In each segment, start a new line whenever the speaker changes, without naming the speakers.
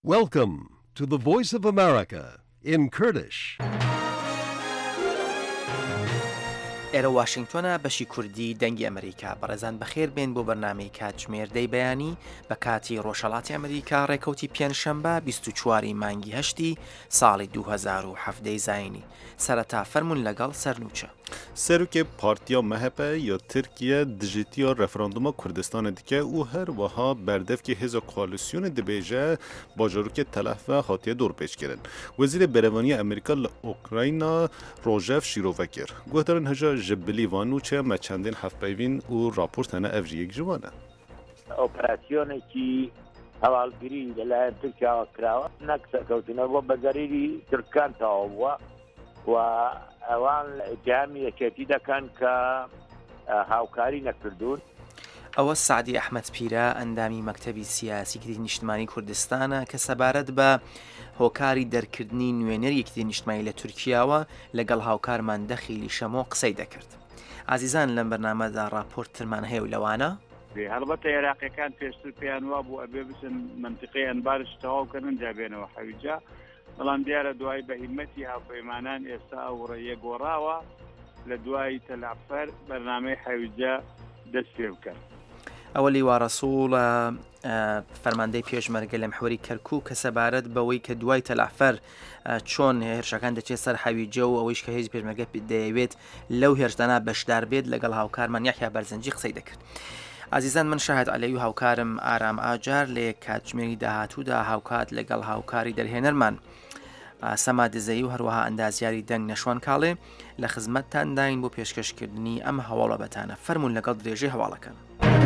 Welcome to the Voice of America in Kurdish.
ئێرە واشنگتۆنە بەشی کوردی دەنگی ئەمریکا بەڕێزان بەخێر بێن بۆ بەرنامەی کاتژمێردەی بەیانی بە کاتی ڕۆژهەڵاتی ئەمریکا ڕێکەوتی پێنجشەمبە 24 مانگی هەشتی ساڵی 2017 زاینی سەرەتا فەرمون لەگەڵ سەرنوچە
سەرۆکێ پارتیا MHP یا ترکیە dijîtiya referanduma Kurdistanê dike û her wiha berdevkê hêza koalîsyonê dibêje bajarokê telef ve hatiye dorpêçkirin. Wezîrê Berevaniya Amerîka li Ukrayna Rojev Şîrov kir. Guhdarên hêja ji bilîvan û çê me çendên hevpeyvîn û raport hene ev jî yek ji wan e.
Operasyonekî hewalgirî li layan Tirkiya kirawe nek serkewtîne bû bezerîrî Tirkan tawa bûye و ئەوان جامی یەکێتی دەکەن کە هاوکاری نەکردوون.
ئەوە سعدی ئەحمەد پیرە ئەندامی مەکتەبی سیاسی یەکێتی نیشتمانی کوردستانە کە سەبارەت بە هۆکاری دەرکردنی نوێنەر یەکێتی نیشتمانی لە تورکیاوە لەگەڵ هاوکارمان دەخیلی شەمۆ قسەی دەکرد. عزیزان لەم بەرنامەدا راپۆرتترمان هەیە و لەوانە
هەڵبەتە عێراقیەکان پێشتر پێیان وا بوو ئەبێ بچن منتیقەی ئەنبارش تەواو بکەن جا بێنەوە حەویجا، بەڵام دیارە دوای بە هیمەتی هاوپەیمانان ئێستا ئەو ڕێیە گۆڕاوە لە دوای تەلعفەر بەرنامەی حەویجا دەست پێ بکەن.
ئەوە لیوا ڕەسوڵە فەرماندەی پێشمەرگە لە محوەری کەرکووک کە سەبارەت بەوەی کە دوای تەلعفەر چۆن هێرشەکان دەچێت سەر حەویجە و ئەوەیش کە هێز پێشمەرگە دەیەوێت لەو هێرشدانە بەشدار بێت لەگەڵ هاوکارمان یحیا بەرزەنجی قسەی دەکرد. عزیزان من شاهد عەلەوی و هاوکارم ئارام ئاجار لە کاتژمێری داهاتوودا هاوکات لەگەڵ هاوکاری دەرهێنەرمان سەما دزەیی و هەروەها ئەندازیاری دەنگ نەشوان کاڵێ لە خزمەتتان داین بۆ پێشکەشکردنی ئەم هەواڵە بەتانە فەرمون لەگەڵ درێژەی هەواڵەکان.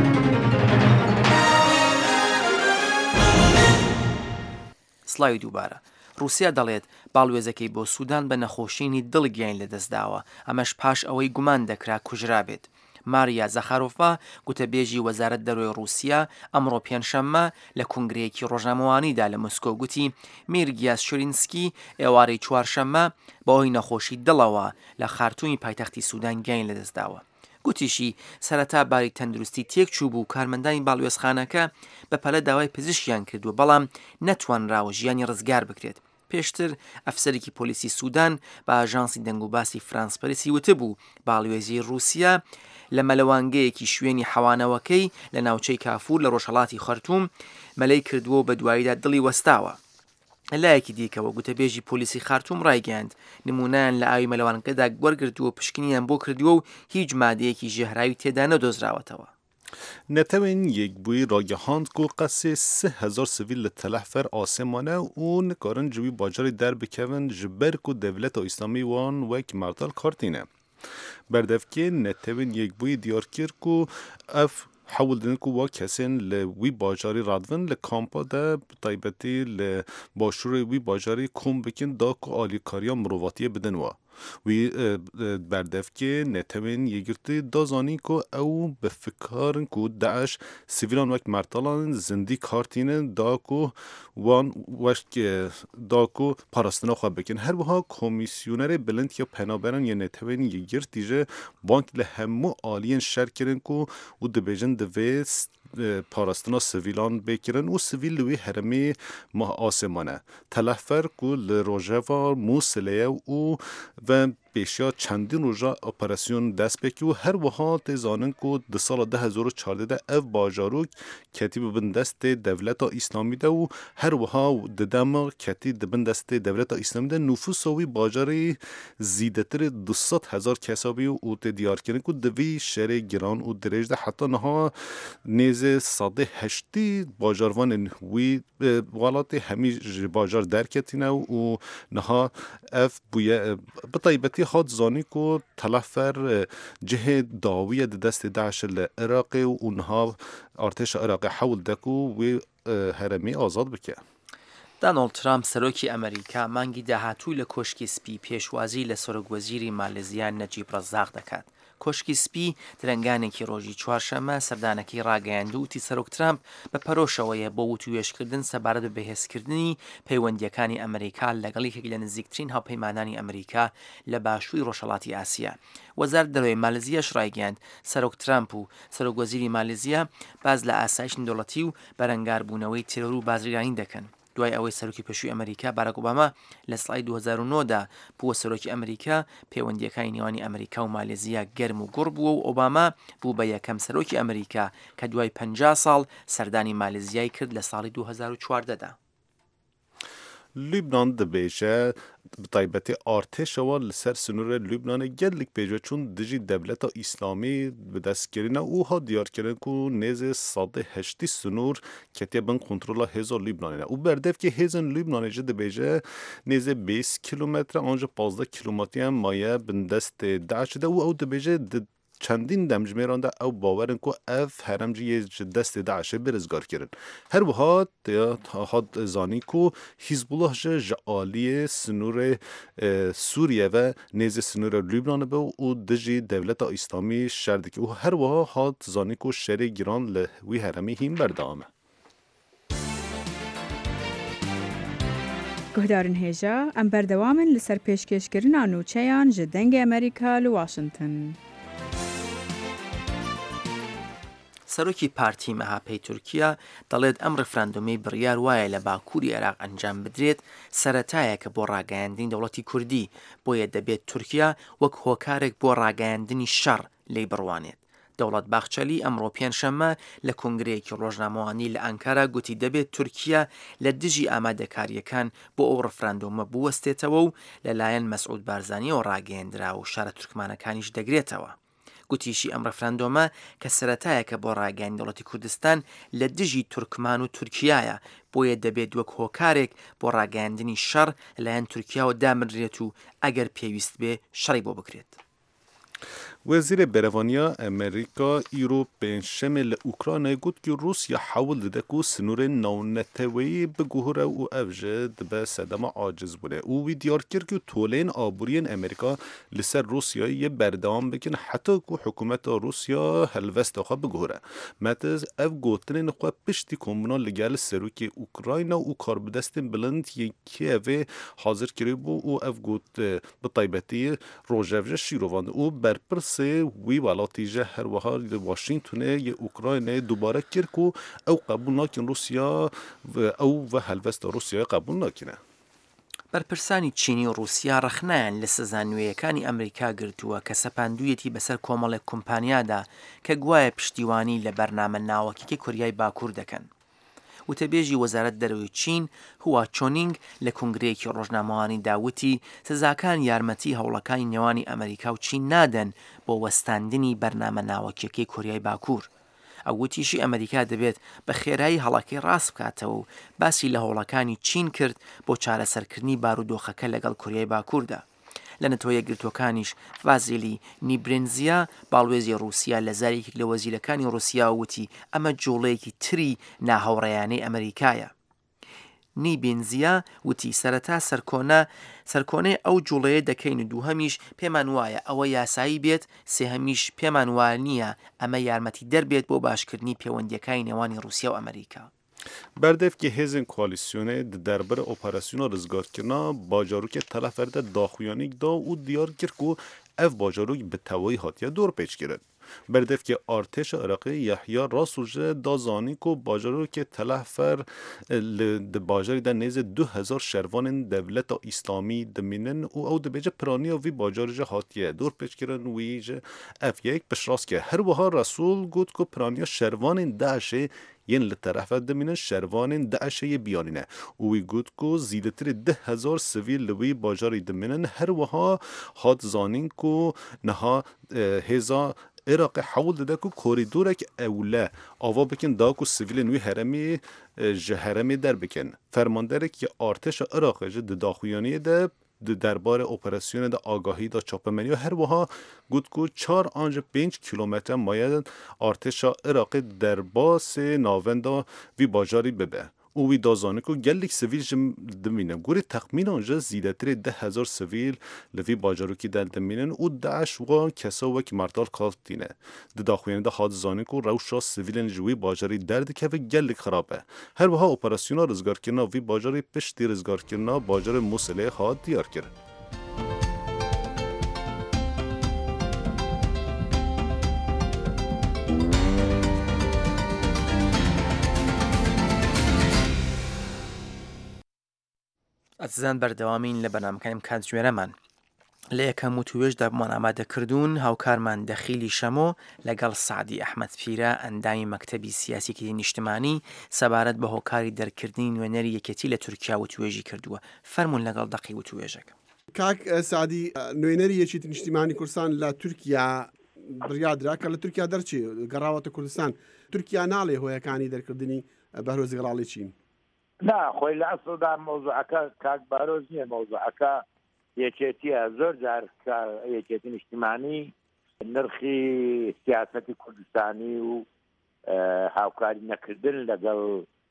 سڵاوی دووبارە. رووسیا دەڵێت باڵوێزەکەی بۆ سوودان بە نەخۆشینی دڵگیان لەدەستداوە، ئەمەش پاش ئەوەی گومان دەکرا کوژرا بێت. ماریا زەخارۆڤا گوتەبێژی وەزارەت دەرۆی رووسیا ئەمڕۆ پێنجشەممە لە کنگرەیەکی ڕۆژنامەوانیدا لە مۆسکۆ گوتی میرگیاس شورینسکی ئێوارەی چوارشەممە بەهۆی نەخۆشی دڵەوە لە خارتومی پایتەختی سوودان گیان لەدەستداوە. گوتیشی سەرەتا باری تەندروستی تێک چوو بوو کارمەندانی باڵوێزخانەکە بەپەلە داوای پزیشکیان کردووە بەڵام نەتوانراوە ژیانی ڕزگار بکرێت. پێشتر ئەفسەرێکی پۆلیسی سوودان بە ئاژانسی دەنگ و باسی فرانس پەرسی وتبوو باڵوێزی رووسیا لە مەلەوانگەیەکی شوێنی حەوانەوەکەی لە ناوچەی کافور لە ڕۆژهەڵاتی خەرتووم مەلەی کردووە بە دواییدا دڵی وەستاوە. لایەکی دیکەوە گوتەبێژی پۆلیسی خارتووم ڕایگەاند نمونەیان لە ئاوی مەلەوانگەدا وەرگرتووە پشکنیان بۆ کردووە و هیچ مادەیەکی ژێهراوی تێدا نەدۆزراوەتەوە.
نەتەوێن یەکبووی ڕاگەهاند و قەسێ 3000 سڤیل لە تەلەحفەر ئاسێمانە و نکارن جوی باجاری دەربکەون ji ber ku devleta îslamî wan wek merdal kartîne. Berdevkê netewên yekbûyî diyar kir ku ev hewildin ku wa kesên li wî bajarî radivin li kampa de bi taybetî li başûrê wî bajarî kom bikin da ku alîkariya mirovatiyê bidin wa. Wî berdevkê netewên yêgirtî da zanîn ku ew bi fikarin ku Daeş sivîlan wek mertalan zindî kartînin da ku wan weşk da ku parastina xwe bikin. Her wiha komîsyonerê bilind ya penaberan ya netewên yêgirt ji bank li hemû aliyên şer kirin ku û dibêjin divê parastina sivîlan bêkirin û sivîl li wî heremê asêmane. Telehfer ku li rojeva Mosilê û ve pêşiya çendîn roja operasyon dest pêkî û her wiha tê zanin ku di sala 2014 de ev bajarok ketî bibin destê devleta îslamî de û her wiha di dema ketî dibin destê devleta îslamî de nüfusa wî bajarê zîdetirê 200,000 kesa bî û tê diyarkirin ku di vî şerê giran û dirêj de heta niha nêzê sadê heştî bajarvanên wî welatê hemî ji bajar derketîne û niha ev bûye bi taybetî hat zanî ku telehfer cihê dawiye di destê Daeş li Iraqê û niha artêşa Iraqê hewl de ku wê heremê azad bike.
دانالد ترامپ سەرۆکی ئەمریکا مانگی داهاتووی لە کۆشکی سپی پێشوازی لە سەرۆکوەزیری مالێزیا نەجیب ڕەزاق دەکات. کۆشکی سپی درەنگانێکی ڕۆژی چوارشەممە سەردانەکەی ڕاگەیاند و وتی سەرۆک ترامپ بە پەرۆشەوەیە بۆ وتوێژکردن سەبارەت بە بەهێزکردنی پەیوەندیەکانی ئەمریکا لەگەڵ یەکێک لە نزیکترین هاوپەیمانانی ئەمریکا لە باشووری ڕۆژهەڵاتی ئاسیا. وەزارەت دەرۆی مالێزیاش ڕایگەاند سەرۆک ترامپ و سەرۆکوەزیری مالێزیا باز لە ئاسایشی دەوڵەتی و بەرەنگاربوونەوەی تێرۆر و بازرگانی دەکەن. دوای ئەوەی سەرۆکی پێشووی ئەمریکا باراک ئۆباما لە سڵای 2009دا بووە سەرۆکی ئەمریکا پەیوەندیەکانی نێوانی ئەمریکا و مالێزیا گەرم و گوڕ بووە و ئۆباما بوو بە یەکەم سەرۆکی ئەمریکا کە دوای 50 ساڵ سەردانی مالێزیای کرد لە ساڵی 2014دا.
لیبنان دبیجه بطایبتی ارتشوا لسر سنور لیبنان گلک بیجه چون دجی دولت اسلامی به دست گرینه او ها دیار کردن که نیز 180 سنور کتی بن کنترل هزار لیبنانه او بردف که هزن لیبنانه جه دبیجه نیز 20 کیلومتر آنجا 15 کیلومتری هم مایه بن دست داعش ده او دبیجه چندین دمجمیران ده او باورن که اف هرمجی دست داعش برزگار کردن هر وحاد هاد زانی که حزب الله جعالی سنور سوریه و نیز سنور لیبنان به او دجی دولت اسلامی شرد که او هر وحاد زانی که شهر گیران لوی هرمی هیم بردامه.
گهدارن هێژا ئەم بەردەوامن لەسەر پێشکەشکردنا نوچەیان ji dengê ئەمریکا لە واشنگتن.
سەرۆکی پارتی مەهاپەی تورکیا دەڵێت ئەم ڕفراندۆمی بڕیار وایە لە باکووری عێراق ئەنجام بدرێت سەرەتایەکە بۆ ڕاگەیاندنی دەوڵەتی کوردی بۆیە دەبێت تورکیا وەک هۆکارێک بۆ ڕاگەیاندنی شەڕ لێی بڕوانێت. دەوڵەت باخچەلی ئەمڕۆ پێنجشەممە لە کۆنگرەیەکی ڕۆژنامەوانی لە ئەنکارا گوتی دەبێت تورکیا لە دژی ئامادەکاریەکان بۆ ئەو ڕفراندۆمە بوەستێتەوە و لەلایەن مەسعود بارزانیەوە ڕاگەیاندرا و شارە تورکمانەکانیش دەگرێتەوە. گوتیشی ئەم ڕفراندۆمە کە سەرەتایەکە بۆ ڕاگەیاندنی دەوڵەتی کوردستان لە دژی تورکمان و تورکیایە بۆیە دەبێت وەک هۆکارێک بۆ ڕاگەیاندنی شەڕ لەلایەن تورکیاوە دامنرێت و ئەگەر پێویست بێ شەڕی بۆ بکرێت.
وزیر بروانیا امریکا ایرو پنجشنبه لاوکراین گفت که روسیا حاول داده که سنور ناونتوی به گوهر او افجد به صدام عاجز بوده. او دیار کرد که طولین آبورین امریکا لسر روسیا یه بردام بکن حتی که حکومت روسیا هلوست آخوا به گوهره. متز اف گوتن نخواه پشتی کمونا لگل سروک اوکراین و کار بدستن بلند یکی اوه حاضر کری بو او اف گوت به طیبتی روژوژه شیروان او برپرس وی ولاتیجه هر وحال واشنگتن یه اوکراین دوباره کرد که او قبول نکن روسیا او و هلوست روسیا قبول نکنه.
بەرپرسانی چینی و رووسیا ڕخنیان لە سزا نوێیەکانی ئەمریکا گرتووە کە سەپاندوویەتی بەسەر کۆمەڵێک کۆمپانیادا کە گوایە پشتیوانی لە بەرنامە ناوەکیی کوریای باکوور دەکەن. وتەبێژی وەزارەت دەرەوەی چین هوا چۆنینگ لە کۆنگرەیەکی ڕۆژنامەوانی داوتی سزاکان یارمەتی هەوڵەکانی نێوانی ئەمریکا و چین نادەن بۆ وەستاندنی بەرنامە ناوەکیەکەی کوریای باکوور. ئەوگوتیشی ئەمریکا دەبێت بە خێرایی هەڵەکەی ڕاست بکاتەوە و باسی لە هەوڵەکانی چین کرد بۆ چارەسەرکردنی بارودۆخەکە لەگەڵ کوریای باکووردا. لە نەتۆیە گرتوەکانیش ڤازیلی نیبرنزیا باڵوێزی رووسیا لە زارێکی لە وەزیرەکانی رووسیا وتی ئەمە جوڵەیەکی تری ناهەوڕێیانەی ئەمریکایە. نیبنزیا وتی سەرەتا سەرکۆنەی ئەو جوڵەیە دەکەین و دووهەمیش پێمان وایە ئەوە یاسایی بێت سێهەمیش پێمان وایە نییە ئەمە یارمەتی دەربێت بۆ باشکردنی پەیوەندیەکانی نێوانی رووسیا و ئەمریکا.
بردف که هزین کوالیسیونه درباره اپراسیون رزگارکردن باجاروک تلفرده داخویانی دا او دیار کرد که اف باجاروک به توایی هاتیه دور پیچ کرد. بردف که ارتش عراقی یحیی راسوجه دازانی که باجاروک تلفر باجاری در نیز 2000 شروان دولت اسلامی دمینن او دبیجه پرانی وی باجارج هاتیه دور پیچ کردن ویجه اف یک بشراس که هر وها رسول گفت که پرانی شروان داعش ین لطرف دمینن شروان داعش بیانینه وی گفت که زیدتر 10,000 سویل لوی باجاری دمینن هر وها هات زانین که نها هزا عراق حول داده که کوریدور که اوله آوا بکن دا که سویل نوی هرمی در بکن فرماندره که ارتش عراق جد داخویانی ده درباره اپراسیون ده آگاهی ده چاپمنی و هر وها گفت که 4 آنج 5 کیلومتر ماید ارتش عراق در باس ناوندا وی باجاری ببه او وی دازانه که گلیک سویل دمینه گوری تخمین آنجا زیدتر 10,000 سویل لوی باجاروکی در دمینن او داعش و کسا وک مرتال کافتینه داخوینه ده حاد زانه که روشا سویل جوی باجاری درد که و گلیک خرابه هر وها اپراسیونا رزگار کرنا وی باجاری پشتی رزگار کرنا باجار موسله حاد دیار کرد.
ئەزان بەردەوامین لە بەنامەکانیم کاتژمێرەمان. لە یەکەم و توێژدا بمان ئامادەکردوون هاوکارمان دەخیلی شەمۆ لەگەڵ سعدی ئەحمەد پیرە ئەندامی مەکتەبی سیاسیی نیشتمانی سەبارەت بە هۆکاری دەرکردنی نوێنەری یەکێتی لە تورکیا و توێژی کردووە. فەرموون لەگەڵ دەقی و توێژەکە.
کاک سعدی، نوێنەری یەکێتی نیشتیمانی کوردستان لە تورکیا بڕیادرا کە لە تورکیا دەرچێ گەڕاوەتە کوردستان. تورکیا ناڵێ هۆیەکانی دەرکردنی بەهرۆز گەڵاڵی چین.
نا خۆی لە ئەسڵدا مۆزوعەکە کاک بارۆز نییە، مۆزوعەکە یەکێتیە. زۆر جار یەکێتی نیشتیمانی نرخی سیاسەتی کوردستانی و هاوکاری نەکردن لەگەڵ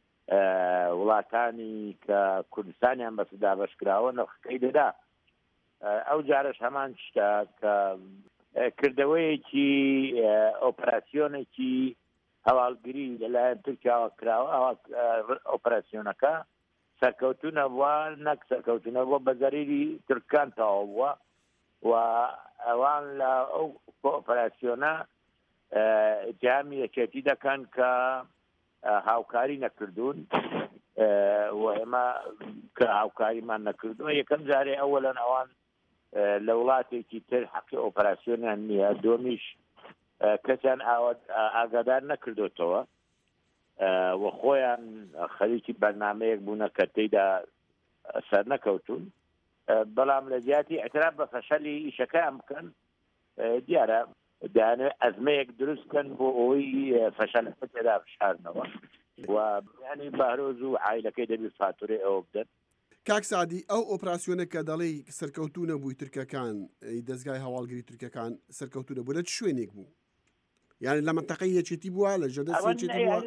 وڵاتانی کە کوردستانیان بەسەدا بەشکراوە نرخەکەی دەدا. ئەو جارش هەمان شتە کە کردەوەیەکی ئۆپەراسیۆنێکی هەواڵگری لەلایەن تورکیاوە کراوە. ئۆپەراسیۆنەکە سەرکەوتونە بووە، نەک سەرکەوتونە بووە بە زەریری تورکان تەواو بووە و ئەوان لە ئەو ئۆپەراسیۆنە اتهامی یەکێتی دەکەن کە هاوکاری نەکردوون و ئێمە کە هاوکاریمان نەکردووە. یەکەم جارێ ئەوەلەن ئەوان لە وڵاتێکی تر حەقی ئۆپەراسیۆنیان نییە، دومیش کەسیان ئاگادار نەکردوتەوە و خۆیان خەریکی بەرنامەیەک بوونە کە تێیدا سەر نەکەوتون. بەڵام لە زیاتی ئەتراف بە فەشەلی ئیشەکەیان بکەن، دیارە دەیانێت ئەزمەیەک دروست بکەن بۆ ئەوەی فەشەلەکە تێدا بشارنەوە و ینی بەهرۆز و عایلەکەی دەبێت فاتورەی ئەوە بدەن.
کاک سعدی، ئەو ئۆپراسیۆنە کە دەڵێ سەرکەوتونە بووی تورکەکان، دەستگای هەواڵگری تورکەکان سەرکەوتونە بوو، لە چ شوێنێک بوو؟ یعنی لە منتەقەی یەکێتی بووە، لە ژەدەست یەکێتی بووە؟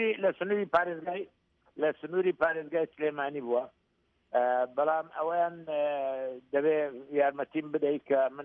لە سنووری پارێزگای سلێمانی بووە. بەڵام ئەویان دەبێ یارمەتیم بدەیت کە من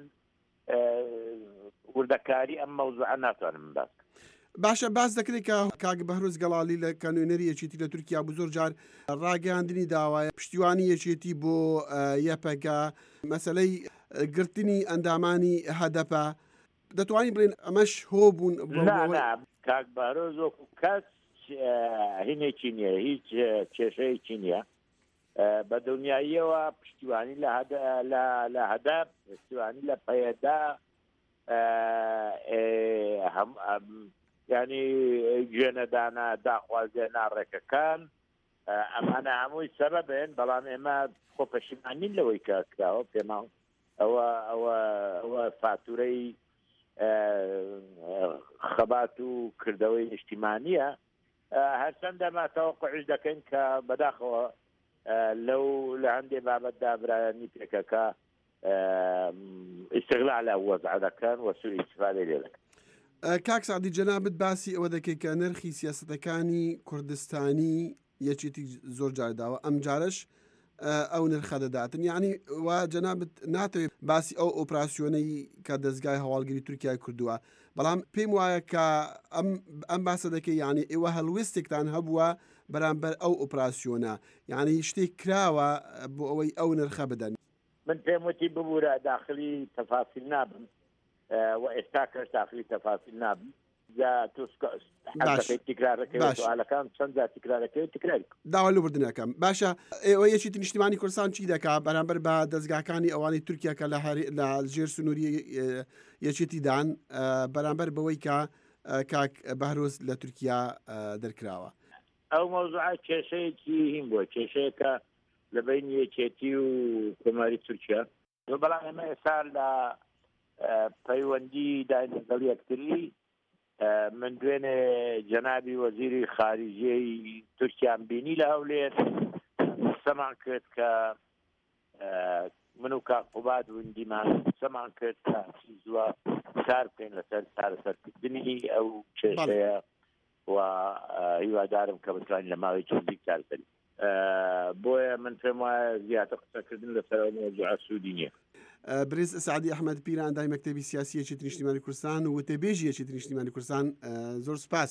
وردەکاری ئەم مەوزوعە ناتوانم باس.
باشە، باس دەکرێت کە کاک بەهرۆز گەڵاڵی لە کانوێنەری یەکێتی لە تورکیا بوو زۆر جار ڕاگەیاندنی داوایە پشتیوانی یەکێتی بۆ یەپەکە، مەسەلەی گرتنی ئەندامانی هەدەپە. دەتوانین بڵێن ئەمەش هۆ بوون؟
کاک بەهرۆز وەکو کەس هینێکی نییە، هیچ کێشەیەکی نییە. بە دڵنیاییەوە پشتیوانی لە هەدەپ، پشتیوانی لە پەیەدا، ینی گوێنەدانە داخوازیێنا ڕێکەکان، ئەمانە هەمووی سەبەبن. بەڵام ئێمە خۆ پەشیمانین لەوەی کە کراوە. پێمان ئەوە فاتورەی خەبات و کردەوەی نیشتیمانیە. هەرچەندە ما تەوەقعش دەکەین کە بەداخەوە لە هەندێک بابەتدا برایانی پێکەکە ئیستیغلال لە وەزع دەکەن و سوء ئیستیفادە لێ دەکەن.
کاک سعدی، جەنابەت باسی ئەوە دەکەی کە نرخی سیاسەتەکانی کوردستانی یەکێتی زۆر جار داوە، ئەم جارش ئەو نرخە دەداتن. یعنی وا جەنابەت ناتەوێت باسی ئەو ئۆپراسیۆنەی کە دەستگای هەواڵگری تورکیای کردووە، بەڵام پێم وایە کە ئەم باسە دەکەی یعنی ئێوە هەڵوێستێکتان هەبووە بەرامبەر ئەو ئۆپراسیۆنە، یعنی شتێک کراوە بۆ ئەوەی ئەو نرخە بدەن.
من پێم وتی ببوورە داخلی تەفاسیل نابن و ئێستا کەش داخلی تەفاسیل نابن. تکرارەکەیەوەەکان چەند تکرارەکەی تکراری
داوا لە بردنەکەم. باشە، ئێوە یەکێتی نیشتیمانی کوردستان چی دەکات بەرامبەر بە دەستگاکانی ئەوانی تورکیا کە لە ژێر سنووری یەکێتیدان بەرامبەر بەوەی کە کاک بەهرۆز لە تورکیا دەرکراوە؟
ئەو مەوزوعە کێشەیەکی هین بووە، کێشەیەکە لە بین یەکێتی و کۆماری تورکیا. بەڵام ئێمە ئێستا لە پەیوەندی داین لەگەڵ یەکتری. من دوێنێ جەنابی وەزیری خارجیەی تورکیان بینی لە هەولێر، سەمان کرد کە من و کاک قوباد وندیمان سەمان کرد کە زووە کار بکەین لەسەر چارەسەرکردنی ئەو کێشەیە و هیوادارم کە بتوانین لە ماوەی چەندی کارکەین. بۆیە من پێم وایە زیاتر قسەکردن لەسەر ئەو مەوزوعە سوودی نییە.
برێز سعدی ئەحمەد پیرە ئەندامی مەکتەبی سیاسی یەکێتی نیشتیمانی کوردستان و وتەبێژی یەکێتی نیشتیمانی کوردستان، زۆر سپاس.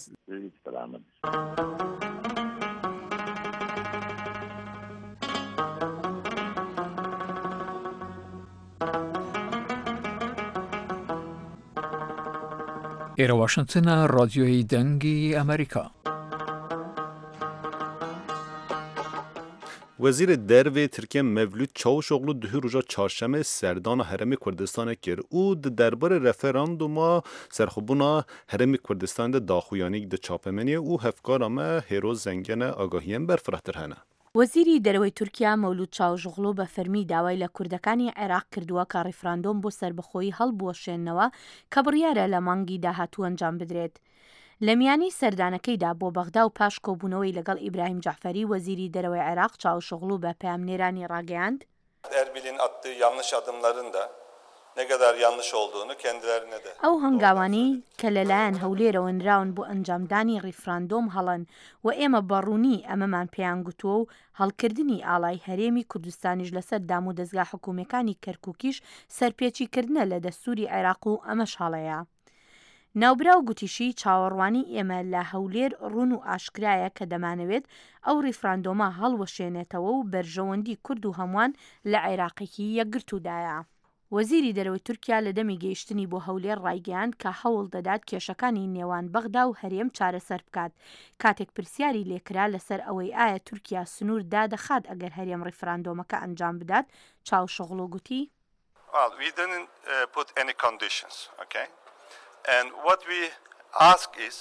ئێرە واشنگتنە، ڕادیۆی دەنگی ئەمریکا.
وزیر درو ترکیه مولود چاوشوغلو دهی روژا چهارشنبه سردان هرم کردستان کرد او درباره رفراندوما سرخوبونا هرم کردستان ده داخویانی ده چاپمنی او هفکارامه هیروز زنگن آگاهیم برفراتر هنه.
وەزیری دەرەوەی تورکیا مەولود چاوشغڵۆ بە فەرمی داوای لە کوردەکانی عێراق کردووە کە ڕیفراندۆم بۆ سربەخۆیی هەڵبوەشێننەوە کە بڕیارە لە مانگی داهاتوو ئەنجام بدرێت. لە میانی سەردانەکەیدا بۆ بەغدا و پاش کۆبوونەوەی لەگەڵ ئیبراهیم جەعفەری وەزیری دەرەوەی عێراق چاوشغڵۆ بە پەیامنێرانی ڕاگەیاند
Erbil'in attığı yanlış adımların da ne kadar yanlış olduğunu kendilerine de.
ئەو هەنگاوانەی کە لەلایەن هەولێرەوە نراون بۆ ئەنجامدانی ڕیفراندۆم هەڵن و ئێمە بەڕوونی ئەمەمان پێیان گوتووە و هەڵکردنی ئاڵای هەرێمی کوردستانیش لەسەر دام و دەستگا حکوومەکانی کەرکووکیش سەرپێچیکردنە لە دەستوری عێراق و ئەمەش هەڵەیە. ناوبرا و گوتیشی چاوەڕوانی ئێمە لە هەولێر ڕوون و ئاشکرایە کە دەمانەوێت ئەو ڕیفراندۆمە هەڵوەشێنێتەوە و بەرژەوەندی کورد و هەمووان لە عێراقێکی یەکگرتوودایە. وەزیری دەرەوەی تورکیا لە دەمی گەیشتنی بۆ هەولێر ڕایگەیاند کە هەوڵ دەدات کێشەکانی نێوان بەغدا و هەرێم چارەسەر بکات کاتێک پرسیاری لێکرا لەسەر ئەوەی ئایا تورکیا سنوور دادەخات ئەگەر هەرێم ڕیفراندۆمەکە ئەنجام بدات چاوشغڵۆ گوتی
Well, we didn't put any conditions, okay? And what we ask is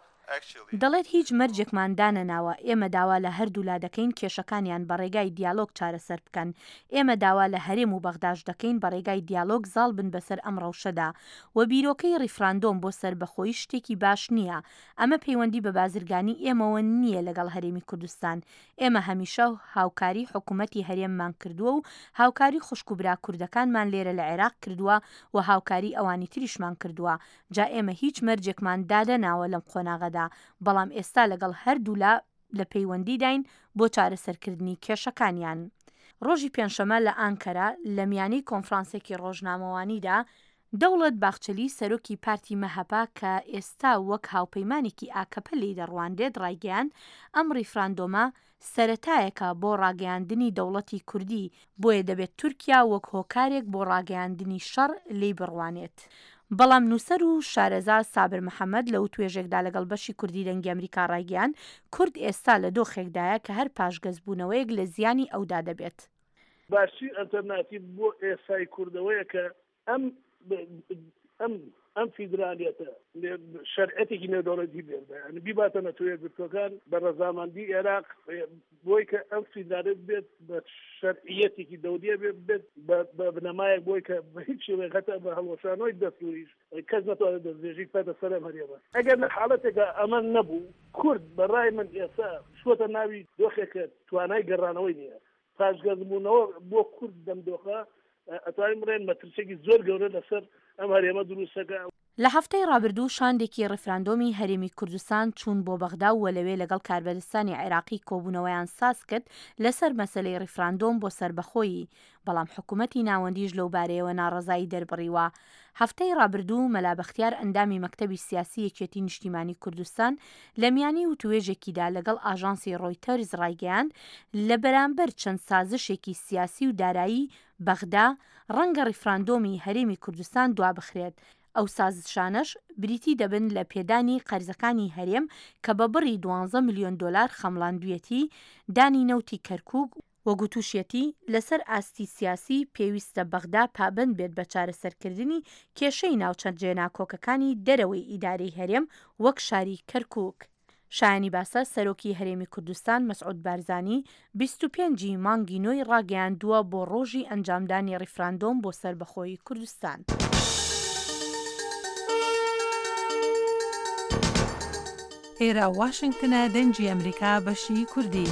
دەڵێت هیچ مەرجێکمان دانەناوە ئێمە داوا لە هەردوو لا دەکەین کێشەکانیان بە ڕێگای دیالۆگ چارەسەر بکەن ئێمە داوا لە هەرێم و بەغداش دەکەین بە ڕێگای دیالۆگ زاڵ بن بەسەر ئەم ڕەوشەدا و بیرۆکەی ڕیفراندۆم بۆ سربەخۆیی شتێکی باش نییە ئەمە پەیوەندی بە بازرگانی ئێمەوە نییە لەگەڵ هەرێمی کوردستان ئێمە هەمیشە هاوکاری حکوومەتی هەرێممان کردووە و هاوکاری خوشکوبرا کوردەکانمان لێرە لە عێراق کردووە و هاوکاری ئەوانی تریشمان کردووە جا ئێمە هیچ مەرجێکمان دادەناوە لەم قۆناغەدا بەڵام ئێستا لەگەڵ هەردوولا لە پەیوەندی داین بۆ چارەسەرکردنی کێشەکانیان. ڕۆژی پێنجشەمە لە ئانکەرا لە میانی کۆنفرانسێکی ڕۆژنامەوانیدا دەوڵەت باخچەلی سەرۆکی پارتی مەهەپا کە ئێستا وەک هاوپەیمانێکی ئاکەپە لێی دەڕواندێت ڕایگەیاند ئەم ڕیفراندۆمە سەرەتایەکە بۆ ڕاگەیاندنی دەوڵەتی کوردی بۆیە دەبێت تورکیا وەک هۆکارێک بۆ ڕاگەیاندنی شەڕ لێی بڕوانێت. بەڵام نووسەر و شارەزا سابر محەممەد لەو توێژێکدا لەگەڵ بەشی کوردی دەنگی ئەمریکا ڕایگەیان کورد ئێستا لە دۆخێکدایە کە هەر پاشگەزبوونەوەیەک لە زیانی ئەودا دەبێت.
باشی ئەلتەرناتیڤ بۆ ئێستای کوردەوەیە کە ئەم فیدرالیەتە شەرعەتێکی نێودەوڵەتی بێنە ینی بیباتە نەتوێت گرتوەکان بە ڕەزامەندی عێراق بۆی کە ئەم فیدرالێت بێت بە شەرعیەتێکی دەولیە بێت بە بنەمایەک بۆی کە بە هیچ شێوەیە هەتا بە هەڵوەشانەوەی دەستوریش کەس نەتوانێت دەستێژی پێتە سەرم هەرێمە ئەگەر لە حاڵەتێکە ئەمە نەبوو کورد بەڕای من ئێستا شوتە ناوی دۆخێکە توانای گەڕانەوەی نییە پاشگەزبوونەوە بۆ کورد دەمدۆخە ئەتوانین بڕێن مەترسێکی زۆر گەورە لەسەر ئەم هەرێمە دروستەکە.
لە هەفتەی ڕابردوو شاندێکی ڕیفراندۆمی هەرێمی کوردستان چوون بۆ بەغدا و لەوێ لەگەڵ کاربەدەستانی عێراقی کۆبوونەوەیان ساز کرد لەسەر مەسەلەی ڕیفراندۆم بۆ سربەخۆیی بەڵام حکوومەتی ناوەندیش لەو بارەیەوە ناڕەزایی دەربڕیوە. هەفتەی ڕابردوو مەلا بەختیار ئەندامی مەکتەبی سیاسی یەکێتی نیشتیمانی کوردستان لە میانی و توێژێکیدا لەگەڵ ئاژانسی ڕۆیتەرز ڕایگەیاند لە بەرامبەر چەند سازشێکی سیاسی و دارایی بەغدا ڕەنگە ڕیفراندۆمی هەرێمی کوردستان دوابخرێت. ئەو سازشانەش بریتی دەبن لە پێدانی قەرزەکانی هەرێم کە بە بڕی 12 میلیۆن دلار خەمڵاندویەتی دانی نەوتی کەرکووک وەگوتوشیەتی لەسەر ئاستی سیاسی پێویستە بەغدا پابند بێت بە چارەسەرکردنی کێشەی ناوچەند جێناکۆکەکانی دەرەوەی ئیدارەی هەرێم وەک شاری کەرکووک. شایانی باسە سەرۆکی هەرێمی کوردستان مەسعود بارزانی 25 مانگی نۆی ڕاگەیاندووە بۆ ڕۆژی ئەنجامدانی ڕیفراندۆم بۆ سربەخۆیی کوردستان.
ئێرە واشنگتنە دەنگی ئەمریکا بەشی کوردی.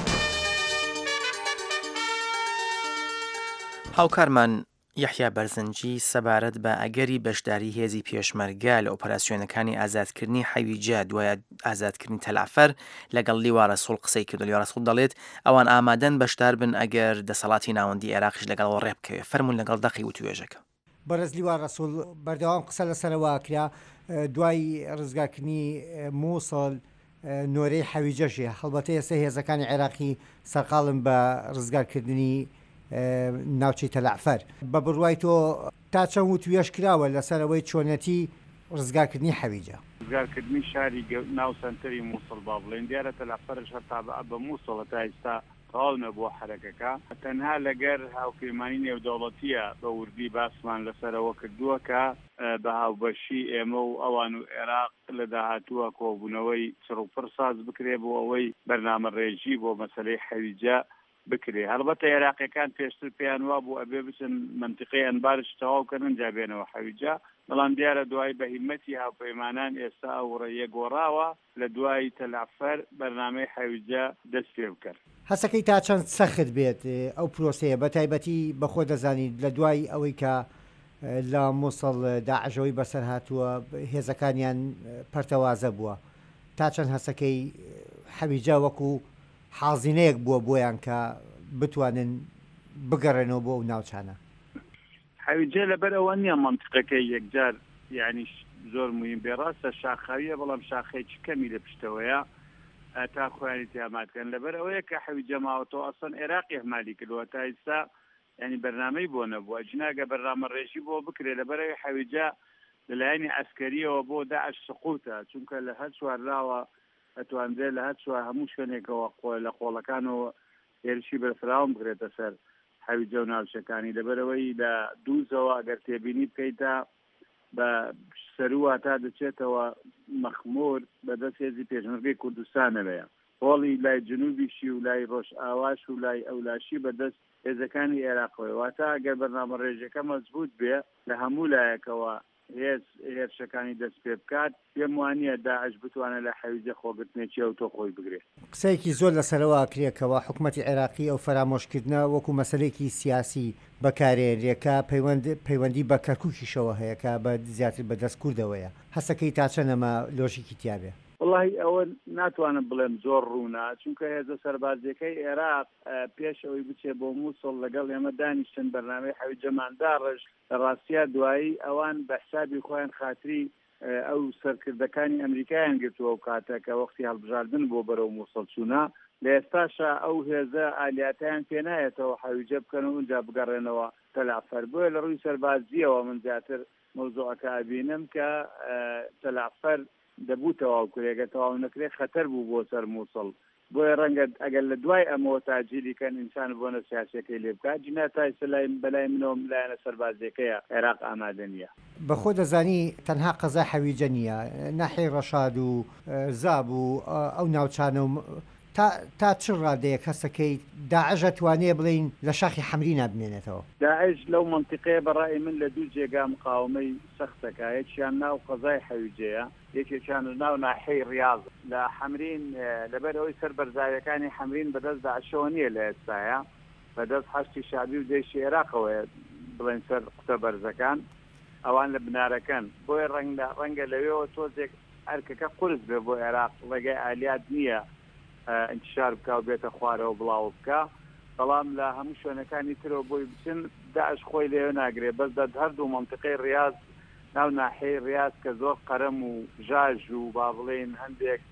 هاوکارمان یحیا بەرزنجی سەبارەت بە ئەگەری بەشداری هێزی پێشمەرگە لە ئۆپەراسیۆنەکانی ئازادکردنی حەویجە دوایە ئازادکردنی تەلعفەر لەگەڵ لیوارە سوڵ قسەی کرد و لیوارە سوڵ دەڵێت ئەوان ئامادەن بەشدار بن ئەگەر دەسەڵاتی ناوەندی عێراقیش لەگەڵەوە ڕێبکەوێت فەرمون لەگەڵ دەقی و توێژەکە.
بەرز لیوارە سوڵ بەردەوام قسە لەسەرەوە کرا دوای ڕزگارکردنی مووسڵ نۆرەی حەویجەشی هەڵبەتە ئێستا هێزەکانی عێراقی سەرقاڵن بە ڕزگارکردنی ناوچەی تەلعفەر بە بڕوای تۆ تا چەند و توێش کراوە لەسەرەوەی چۆنەتی ڕزگارکردنی حەویجە
ڕزگارکردنی شاری ناو سنتەری مووسڵ با بڵێن دیارە تەلعفەرش هەتا بە مووسڵە تا ئێستا تەواو بۆ حرەکەکە تەنها لەگەر هاوپەیمانی نێودەوڵەتیە بە وردی باسمان لەسەرەوە کردووە کە بە هاوبەشی ئێمە و ئەوان و عێراق لە داهاتووە کۆبوونەوەی چڕوپڕ ساز بکرێ بۆ ئەوەی بەرنامە ڕێژی بۆ مەسەلەی حەویجە بکرێ. هەڵبەتە عێراقیەکان پێشتر پێیان وا بوو ئەبێ بچن منتیقەی ئەنبارش تەواوکردن جا بێنەوە حەویجە، بەڵام دیارە دوای بە هیمەتی هاوپەیمانان ئێستا ئەو ڕێیە گۆڕاوە لە دوای تەلافەر بەرنامەی حەویجە دەست پێ بکرد.
هەسەکەی تا چەند سەخت بێت ئەو پرۆسەیە بە تایبەتی بەخۆ دەزانید لە دوای ئەوەی کە لە مووسڵ داعشەوەی بەسەر هاتووە هێزەکانیان پەرتەوازە بووە، تا چەند هەسەکەی حەویجە وەکو حازینەیەک بووە بۆیان کە بتوانن بگەڕێنەوە بۆ ئەو ناوچانە.
حەویجە لەبەر ئەوە نییە منتیقەکەی یەکجار یعنی زۆر مهم بێڕاستە شاخاویە، بەڵام شاخێکی کەمی لە پشتەوەیە تا خۆیانی تیاماتکەن لەبەر ئەوەیە کە حەویجە ماوەتەوە ئەسڵ عێراقی هەمالی کردووە تا ئێستا ینی بەرنامەی بۆ نەبووە، جناگە بەرنامە ڕێژی بۆ بکرێت لەبەرەوەی حەویجە لەلایەنی ئەسکەریەوە بۆ داعش سقوتە، چونکە لە هەر چوارراوە ئەتوانرێت لە هەر چوار هەموو شوێنێکەوە لە قۆڵەکانەوە هێرشی بەرفراوم بکرێتە سەر حەویجە و ناوچەکانی، لەبەرەوەی لە دووزەوە ئەگەر تێبینی بکەیتە بە سەروە تا دەچێتەوە مەخمور بەدەست هێزی پێشمەرگەی کوردستانەوەیە، هۆڵی لای جنوبیشی و لای ڕۆژ ئاواش و لای ئەولاشی بەدەست هێزەکانی عێراقەوەی، واتە ئەگەر بەرنامە ڕێژەکە مەزبوط بێ لە هەموو لایەکەوە هێرشەکانی دەست پێ بکات، پێم وانییە داعش بتوانێت لە حەویجە خۆگرتنێکی ئەو تۆ خۆی بگرێت.
قسەیەکی زۆر لەسەرەوە کرێکەوە حکوومەتی عێراقی ئەو فەرامۆشکردنە وەکو مەسەلەیەکی سیاسی بەکارێنرێکە پەیوەندی بە کەرکووکیشەوە هەیە کە بە زیاتر بەدەست کوردەوەیە، هەسەکەی تا چەندەمە لۆژیکی تیاابێ؟
والله ئەوە ناتوانم بڵێم زۆر ڕوونا، چونکە هێزە سەربازیەکەی عێراق پێش ئەوەی بچێ بۆ مووسڵ لەگەڵ ئێمە دانیشتن بەرنامەی حەویجەماندا ڕژ لە ڕاستیا دوایی ئەوان بە حسابی خۆیان خاتری ئەو سەرکردەکانی ئەمریکایان گرتووە و کاتە کە وەختی هەڵبژاردن بۆ بەرەو مووسڵ چوونە، لە ئێستاشا ئەو هێزە ئالیاتیان پێنایەتەوە حەویجە بکەن و اونجا بگەڕێنەوە تەلافەر. بۆیە لە ڕووی سەربازیەوە من زیاتر مۆزوعەکە ئەبینم کە تەلافەر دەبوو تەواو کرێگە تەواو نەکرێ خەتەر بوو بۆ سەر مووسڵ، بۆیە ڕەنگە ئەگەر لە دوای ئەمەوە تاجیلی کەن ئینسان بۆنە سیاسەکەی لێ بکات، جنا تا ئێستا بەلای منەوە لایەنە سەربازیەکەیە عێراق ئامادە نییە.
بەخۆ دەزانی تەنها قەزا حەویجە نییە، ناحیەی ڕەشاد و زاب و ئەو ناوچانە و تا چ ڕادەیەک هەستەکەی داعش ئەتوانێ بڵین لە شاخی حەمری نابنێنێتەوە؟
داعش لەو منتیقەیە بەڕای من لە دوو جێگا مقاومەی سەختەکە، یەکیان ناو قەزای حەویجەیە، یەکێکیان ناو ناحیەی ڕیاض. لە حەمرین لەبەر ئەوەی سەر بەرزاویەکانی حەمرین بەدەست داعشەوە نییە لە ئێستاە، بەدەست حەشتی شابی و دێشی عێراقەوەیە بڵێن سەر قوتە بەرزەکان، ئەوان لە بنارەکەن، بۆیە ڕەنگە لەوێەوە تۆزێک ئەرکەکە قورس بێ بۆ عێراق ڕێگای ئالیات نییە انتشار بکە و بێتە خوارەوە بڵاو بکە، بەڵام لە هەموو شوێنەکانی ترەوە بۆی بچن داعش خۆی لێوە ناگرێت، بەس دەت هەردوو منتیقەی ڕیاض ناو ناحەی ڕیاض کە زۆر قەرەم و ژاژ و با بڵێن هەندێک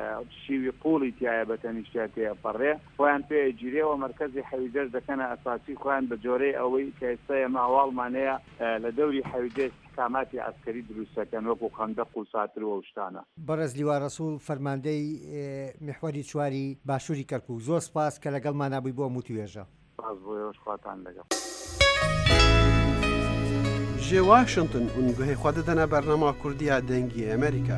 شیوی قوڵی تایە بە تەنیشتاتەیە پەڕێ خۆیان پێ گیرێەوە مەرکەزی حەویجەش دەکەنە ئەساسی خۆیان بە جۆرەی ئەوەی کە ئێستا ئێمە هەواڵمانەیە لە دەوری حەویجە استحکاماتی عسکەری دروستەکەن وەکو خەندەق و ساتر و شتانە.
بەڕێز لیوا ڕەسوول فەرماندەی میحوەری چواری باشووری کەرکووک، زۆر سپاس کە لەگەڵمان نابووی بۆ موتوێژە.
سپاس بۆ خواتان لەگەڵ.
ji Washington û guhê xwe didine bernama Kurdiya dengî Amerîka.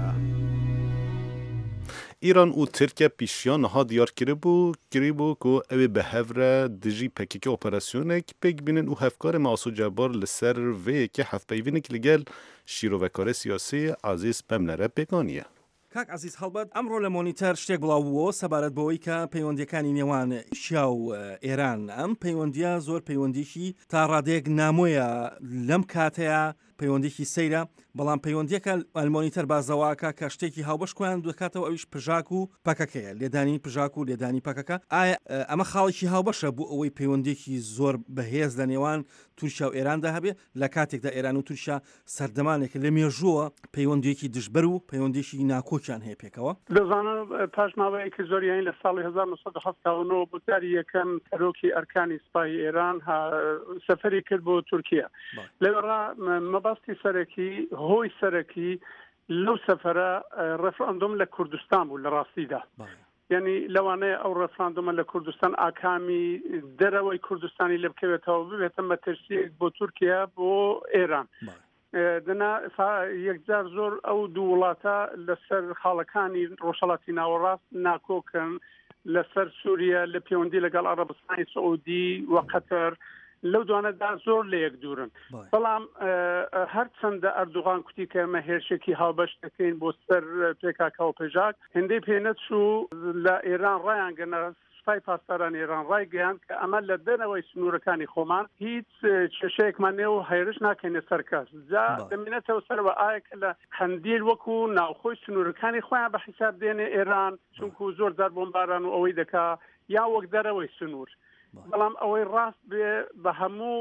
ایران و ترکیه پیشیان ها دیار کرibû ku ew ê bi hev re dijî pekekê operasyoneke pêk bînin û hevkarê Masûd Cabbar li ser vê yekê hevpeyvînek li gel şîrovekarê siyasî Aziz Pemnere pêkaniye.
کاک عزیز هەڵبەت ئەمڕۆ لە مۆنیتەر شتێک بڵاوبووە سەبارەت بەوەی کە پەیوەندیەکانی نێوان شیا و ئێران ئەم پەیوەندیە زۆر پەیوەندیشی تا ڕادەیەک نامۆیە لەم کاتەیە پەیوەندێکی سەیرە، بەڵام پەیوەندیەکە ئەلمۆنیتەر بازەواکە کە شتێکی هاوبەش کۆیان دەکاتەوە ئەویش پژاک و پەکەکەیە، لێدانی پژاک و لێدانی پەکەکە. ئایا ئەمە خاڵێکی هاوبەشە بوو ئەوەی پەیوەندێکی زۆر بەهێز لە نێوان تورکیا و ئێراندا هەبێ لە کاتێکدا ئێران و تورکیا سەردەمانێک لە مێژووە پەیوەندێکی دژبەر و پەیوەندێکی ناکۆکیان هەیە پێکەوە؟
دەزانم پاشماوەیەکی زۆریان لە ساڵی 1970 بۆداری یەکەم کەرۆکی ئەرکانی سوپای ئێران سەفەری کرد بۆ تورکیا. لەوێڕا مەبەستی سەرەکی هۆی سەرەکی لەو سەفەرە ڕەفراندۆم لە کوردستان بوو لە ڕاستیدا، یعنی لەوانەیە ئەو ڕێفراندۆمە لە کوردستان ئاکامی دەرەوەی کوردستانی لێ بکەوێتەوە ببێتە مەترسیەک بۆ تورکیا بۆ ئێران دنا یەکجار زۆر ئەو دوو وڵاتە لەسەر خاڵەکانی ڕۆژهەڵاتی ناوەڕاست ناکۆکن لەسەر سووریا لە پەیوەندی لەگەڵ عەرەبستانی سعودی و قەتەر لەو دوانەدا زۆر لە یەک دوورن بەڵام هەرچەندە ئەردوغان کوتی کە ئێمە هێرشێکی هاوبەش دەکەین بۆ سەر پێکاکا و پێژاک هێندەی پێنەچوو لە ئێران ڕایان گەنە سوپای پاسداران ئێران ڕایگەیاند کە ئەمە لە دەرەوەی سنوورەکانی خۆمان هیچ کێشەیەکمان نێ و هەیرش ناکەینە سەر کەس جا دەمێنێتەوە سەرەوە ئایا کە لە هەندێر وەکو ناوخۆی سنوورەکانی خۆیان بە حیساب دێنێ ئێران چونکو زۆر جار بۆمباران و ئەوەی دەکا یا وەک دەرەوەی سنوور بەڵام ئەوەی ڕاست بێ بە هەموو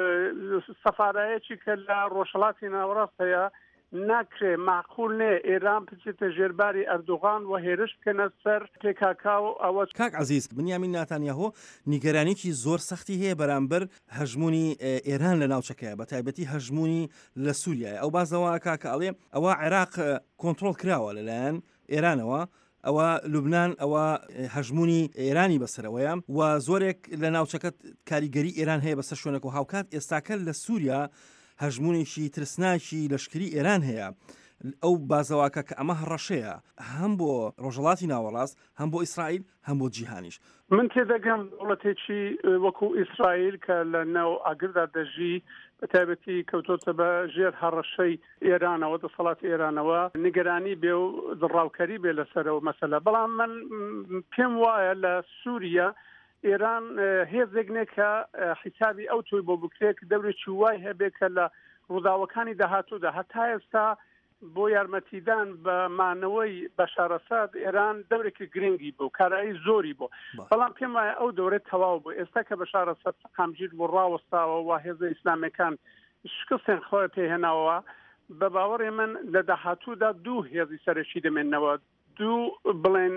سەفارایەکی کە لە ڕۆژهەڵاتی ناوەڕاست هەیە ناکرێ معقول نێ ئێران بچێتە ژێرباری ئەردوغان و هێرش بکەنە سەر پێکاکا و ئەوە
کاک عەزیز بنیامین ناتانیاهۆ نیگەرانێکی زۆر سەختی هەیە بەرامبەر هەژمونی ئێران لە ناوچەکەیە بە تایبەتی هەژمونی لە سووریایە ئەو بازەوە کاکە ئەڵێ ئەوە عێراق کۆنتڕۆڵ کراوە لەلایەن ئێرانەوە ئەوە لوبنان ئەوە هەژمونی ئێرانی بەسەرەوەیە و زۆرێک لە ناوچەکەت کاریگەری ئێران هەیە بەسەر شوێنێک و هاوکات ئێستاکە لە سووریا هەژمونێکی ترسناکی لەشکری ئێران هەیە ئەو بازەواکە کە ئەمە هەڕەشەیە هەم بۆ ڕۆژهەڵاتی ناوەڕاست هەم بۆ ئیسرائیل هەم بۆ جیهانیش
من تێدەگەم وڵەتێکی وەکو ئیسرائیل کە لە ناو ئاگردا دەژی بەتایبەتی کەوتۆتە بە ژێر هەڕەشەی ئێرانەوە دەسەڵاتی ئێرانەوە نیگەرانی بێ و دڕاوکەری بێ لەسەرەوە مەسەلە بەڵام من پێم وایە لە سووریا ئێران هێزێک نێ کە حیسابی ئەو توی بۆ بکرێت دەورێکی وای هەبێ کە لە ڕووداوەکانی داهاتوودا هەتا ئێستا بۆ یارمەتیدان بە مانەوەی بەشار ئەساد ئێران دەورێکی گرنگی بوو کارایی زۆری بوو بەڵام پێم وایە ئەو دەورێت تەواو بوو ئێستا کە بەشار ئەساد قامگیر بۆ ڕاوەستاوە و هێزە ئیسلامەکان شکستیان خۆی پێهێناوە بە باوەڕێ من لە داهاتوودا دوو هێزی سەرەکی دەمێنەوە دوو بڵێن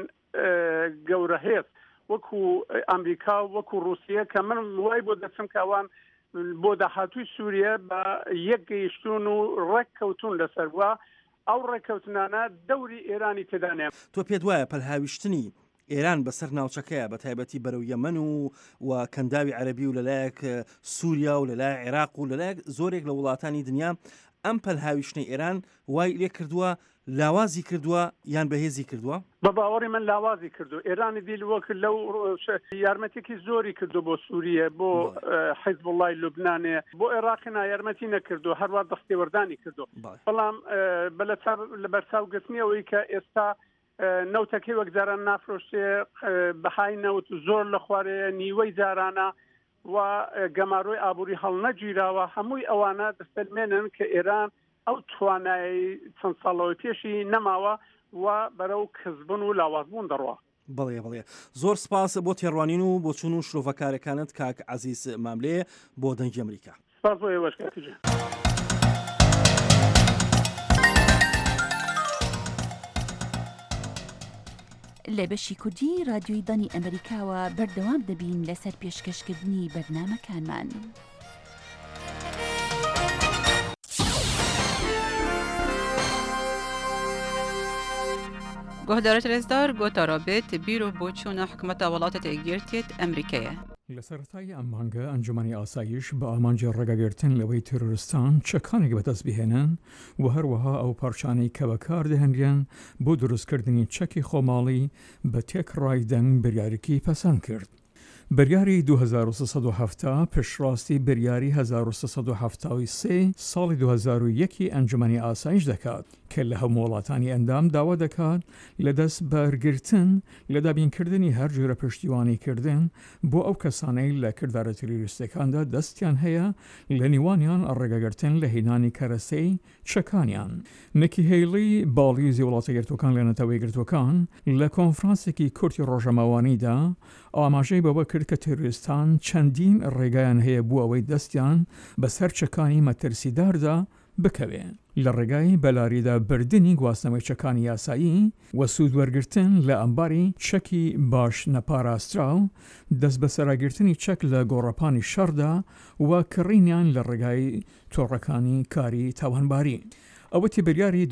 گەورە هێز وەکو ئەمریکا وەکو رووسیا کە من وای بۆ دەچم کە ئەوان بۆ داهاتووی سووریا بە یەک گەیشتون و ڕێککەوتون لەسەر وە ئەو ڕێککەوتنانە دەوری ئێرانی تێدانێ
تۆ پێت وایە پەلهاویشتنی ئێران بەسەر ناوچەکەیە بە تایبەتی بەرەو یەمەن و کەنداوی عەرەبی و لەلایەک سووریا و لەلای عێراق و لەلایەک زۆرێک لە وڵاتانی دنیا ئەم پەلهاویشتنی ئێران وای لێ کردووە لاوازی کردووە یان بەهێزی کردووە
بە باوەڕی من لاوازی کردو ئێرانی دیل وەک لەو یارمەتێکی زۆری کردو بۆ سووریە بۆ حیزب الله لوبنانێ بۆ عێراقی یارمەتی نەکردو هەروە دەستێوەردانی کردو بەڵام لە بەرچاو گرتنیەوەی کە ئێستا نەوتەکەی وەکجاران نافرۆشتێ بەهای نەوت زۆر لە خوارەیە نیوەی جارانە و گەماڕۆی ئابووری هەڵ نەگیراوە هەمووی ئەوانە دەستەلمێنن کە ئێران ئەو توانایی چەند ساڵەوەی پێشی نەماوە و بەرەو کەسبن و لاوازبوون دەڕوە
بڵێ زۆر سپاس بۆ تێڕوانین و بۆ چون و شرۆڤەکارەکانت کاک عەزیز ماملێ بۆ دەنگی ئەمریکا
سپاس بۆ ئێوەش کاکەجان
لە بەشی کوردی رادیۆی دانی ئەمریکاوە بەردەوام دەبین لەسەر پێشکەشکردنی بەرنامەکانمان.
گۆهدارە لێزدار گۆتارابێت بیرۆ بۆ چوونە حکومەتە وڵاتە تێگیرتێت ئەمریکایە.
لە سەرەتای ئەم مانگە ئەنجومەنی ئاسایش بە ئامانجی ڕێگەگرتن لەوەی تۆرۆریستان چەکانێک بەدەست بهێنن و هەروەها ئەو پارچانەی کە بەکار دەهێنرێن بۆ دروستکردنی چەکی خۆماڵی بە تێکڕای دەنگ بریارێکی پەسەند کرد. بریاری 2370 پشتڕاستی بریاری 1373 ساڵی 2001 ئەنجومەنی ئاسایش دەکات کە لە هەموو وڵاتانی ئەندام داوا دەکات لە دەست بەرگرتن لە دابینکردنی هەر جۆرە پشتیوانیکردن بۆ ئەو کەسانەی لە کردارە تروریستەکاندا دەستیان هەیە لە نیوانیان ڕێگەگرتن لە هێنانی کەرەسەی چەکانیان. نکی هەیلی باڵیزی وڵاتە یەکگرتووەکان لە نەتەوەی یەکگرتووەکان لە کۆنفرانسێکی کورتی ڕۆژەماوانیدا ئاماژەی بەوە کرد کە تێروریستان چەندین ڕێگایان هەیە بوو ئەوەی دەستیان بەسەر چەکانی مەترسیداردا بکەوێ لە ڕێگای بەلاریدا بردننی گواستنەوەی چەکانی یاسایی و سوودوەرگرتن لە ئەمباری چەکی باش نەپاراستراو دەست بە سەراگرتنی چەک لە گۆڕەپانی شەڕدا و کڕینیان لە ڕێگای تۆڕەکانی کاری تاوانباری. ئەوەتی بریاری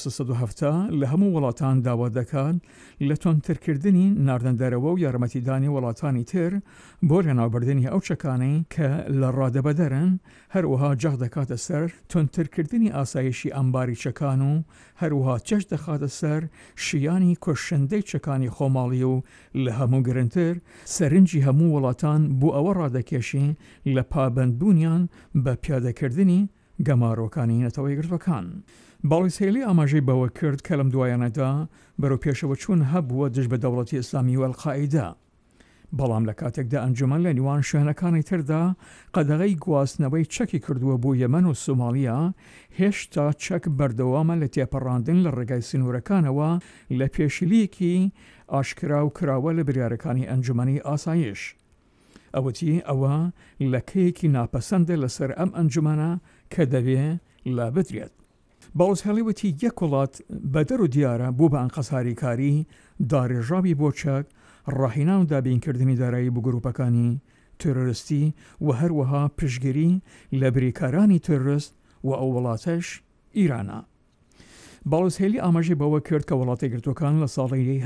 2370 لە هەموو وڵاتان داوا دەکات لە تۆنترکردنی ناردەندەرەوە و یارمەتیدانی وڵاتانی تر بۆ لەناوبردنی ئەو چەکانەی کە لە ڕادەبەدەرن، هەروەها جەخ دەکاتە سەر تۆنترکردنی ئاسایشی ئەمباری چەکان و هەروەها چەش دەخاتە سەر شیانی کوشندەی چەکانی خۆماڵی و لە هەموو گرنگتر سەرنجی هەموو وڵاتان بۆ ئەوە ڕادەکێشی لە پابەندبوونیان بە پیادەکردنی گەمارۆکانی نەتەوە یەکگرتوەکان. باڵیسهێلی ئاماژەی بەوە کرد کە لەم دوایانەدا بەرەو پێشەوە چوون هەبووە دژ بە دەوڵەتی ئیسلامی و ئەڵقاعیدا. بەڵام لە کاتێکدا ئەنجومەن لە نیوان شوێنەکانی تردا قەدەغەی گواستنەوەی چەکی کردووە بۆ یەمەن و سوماڵیا، هێشتا چەک بەردەوامە لە تێپەڕاندن لە ڕێگای سنوورەکانەوە لە پێشیلەیەکی ئاشکرا و کراوە لە بریارەکانی ئەنجومەنی ئاسایش. ئەوەتی ئەوە لەکەیەکی ناپەسەندە لەسەر ئەم ئەنجومەنە کە دەبێ لا بدرێت. باڵوزهێڵیوەتی یەک وڵات بەدەر و دیارە بوو بە ئەنقەساریکاری داڕێژاوی بۆ چەک، ڕاهێنان و دابینکردنی دارایی بۆ گروپەکانی تۆرۆریستی و هەروەها پشتگیری لە بریکارانی تۆرۆریست و ئەو وڵاتەش ئیرانە. باڵوزهێلی ئاماژەی بەوە کرد کە وڵاتە یەکگرتووەکان لە ساڵی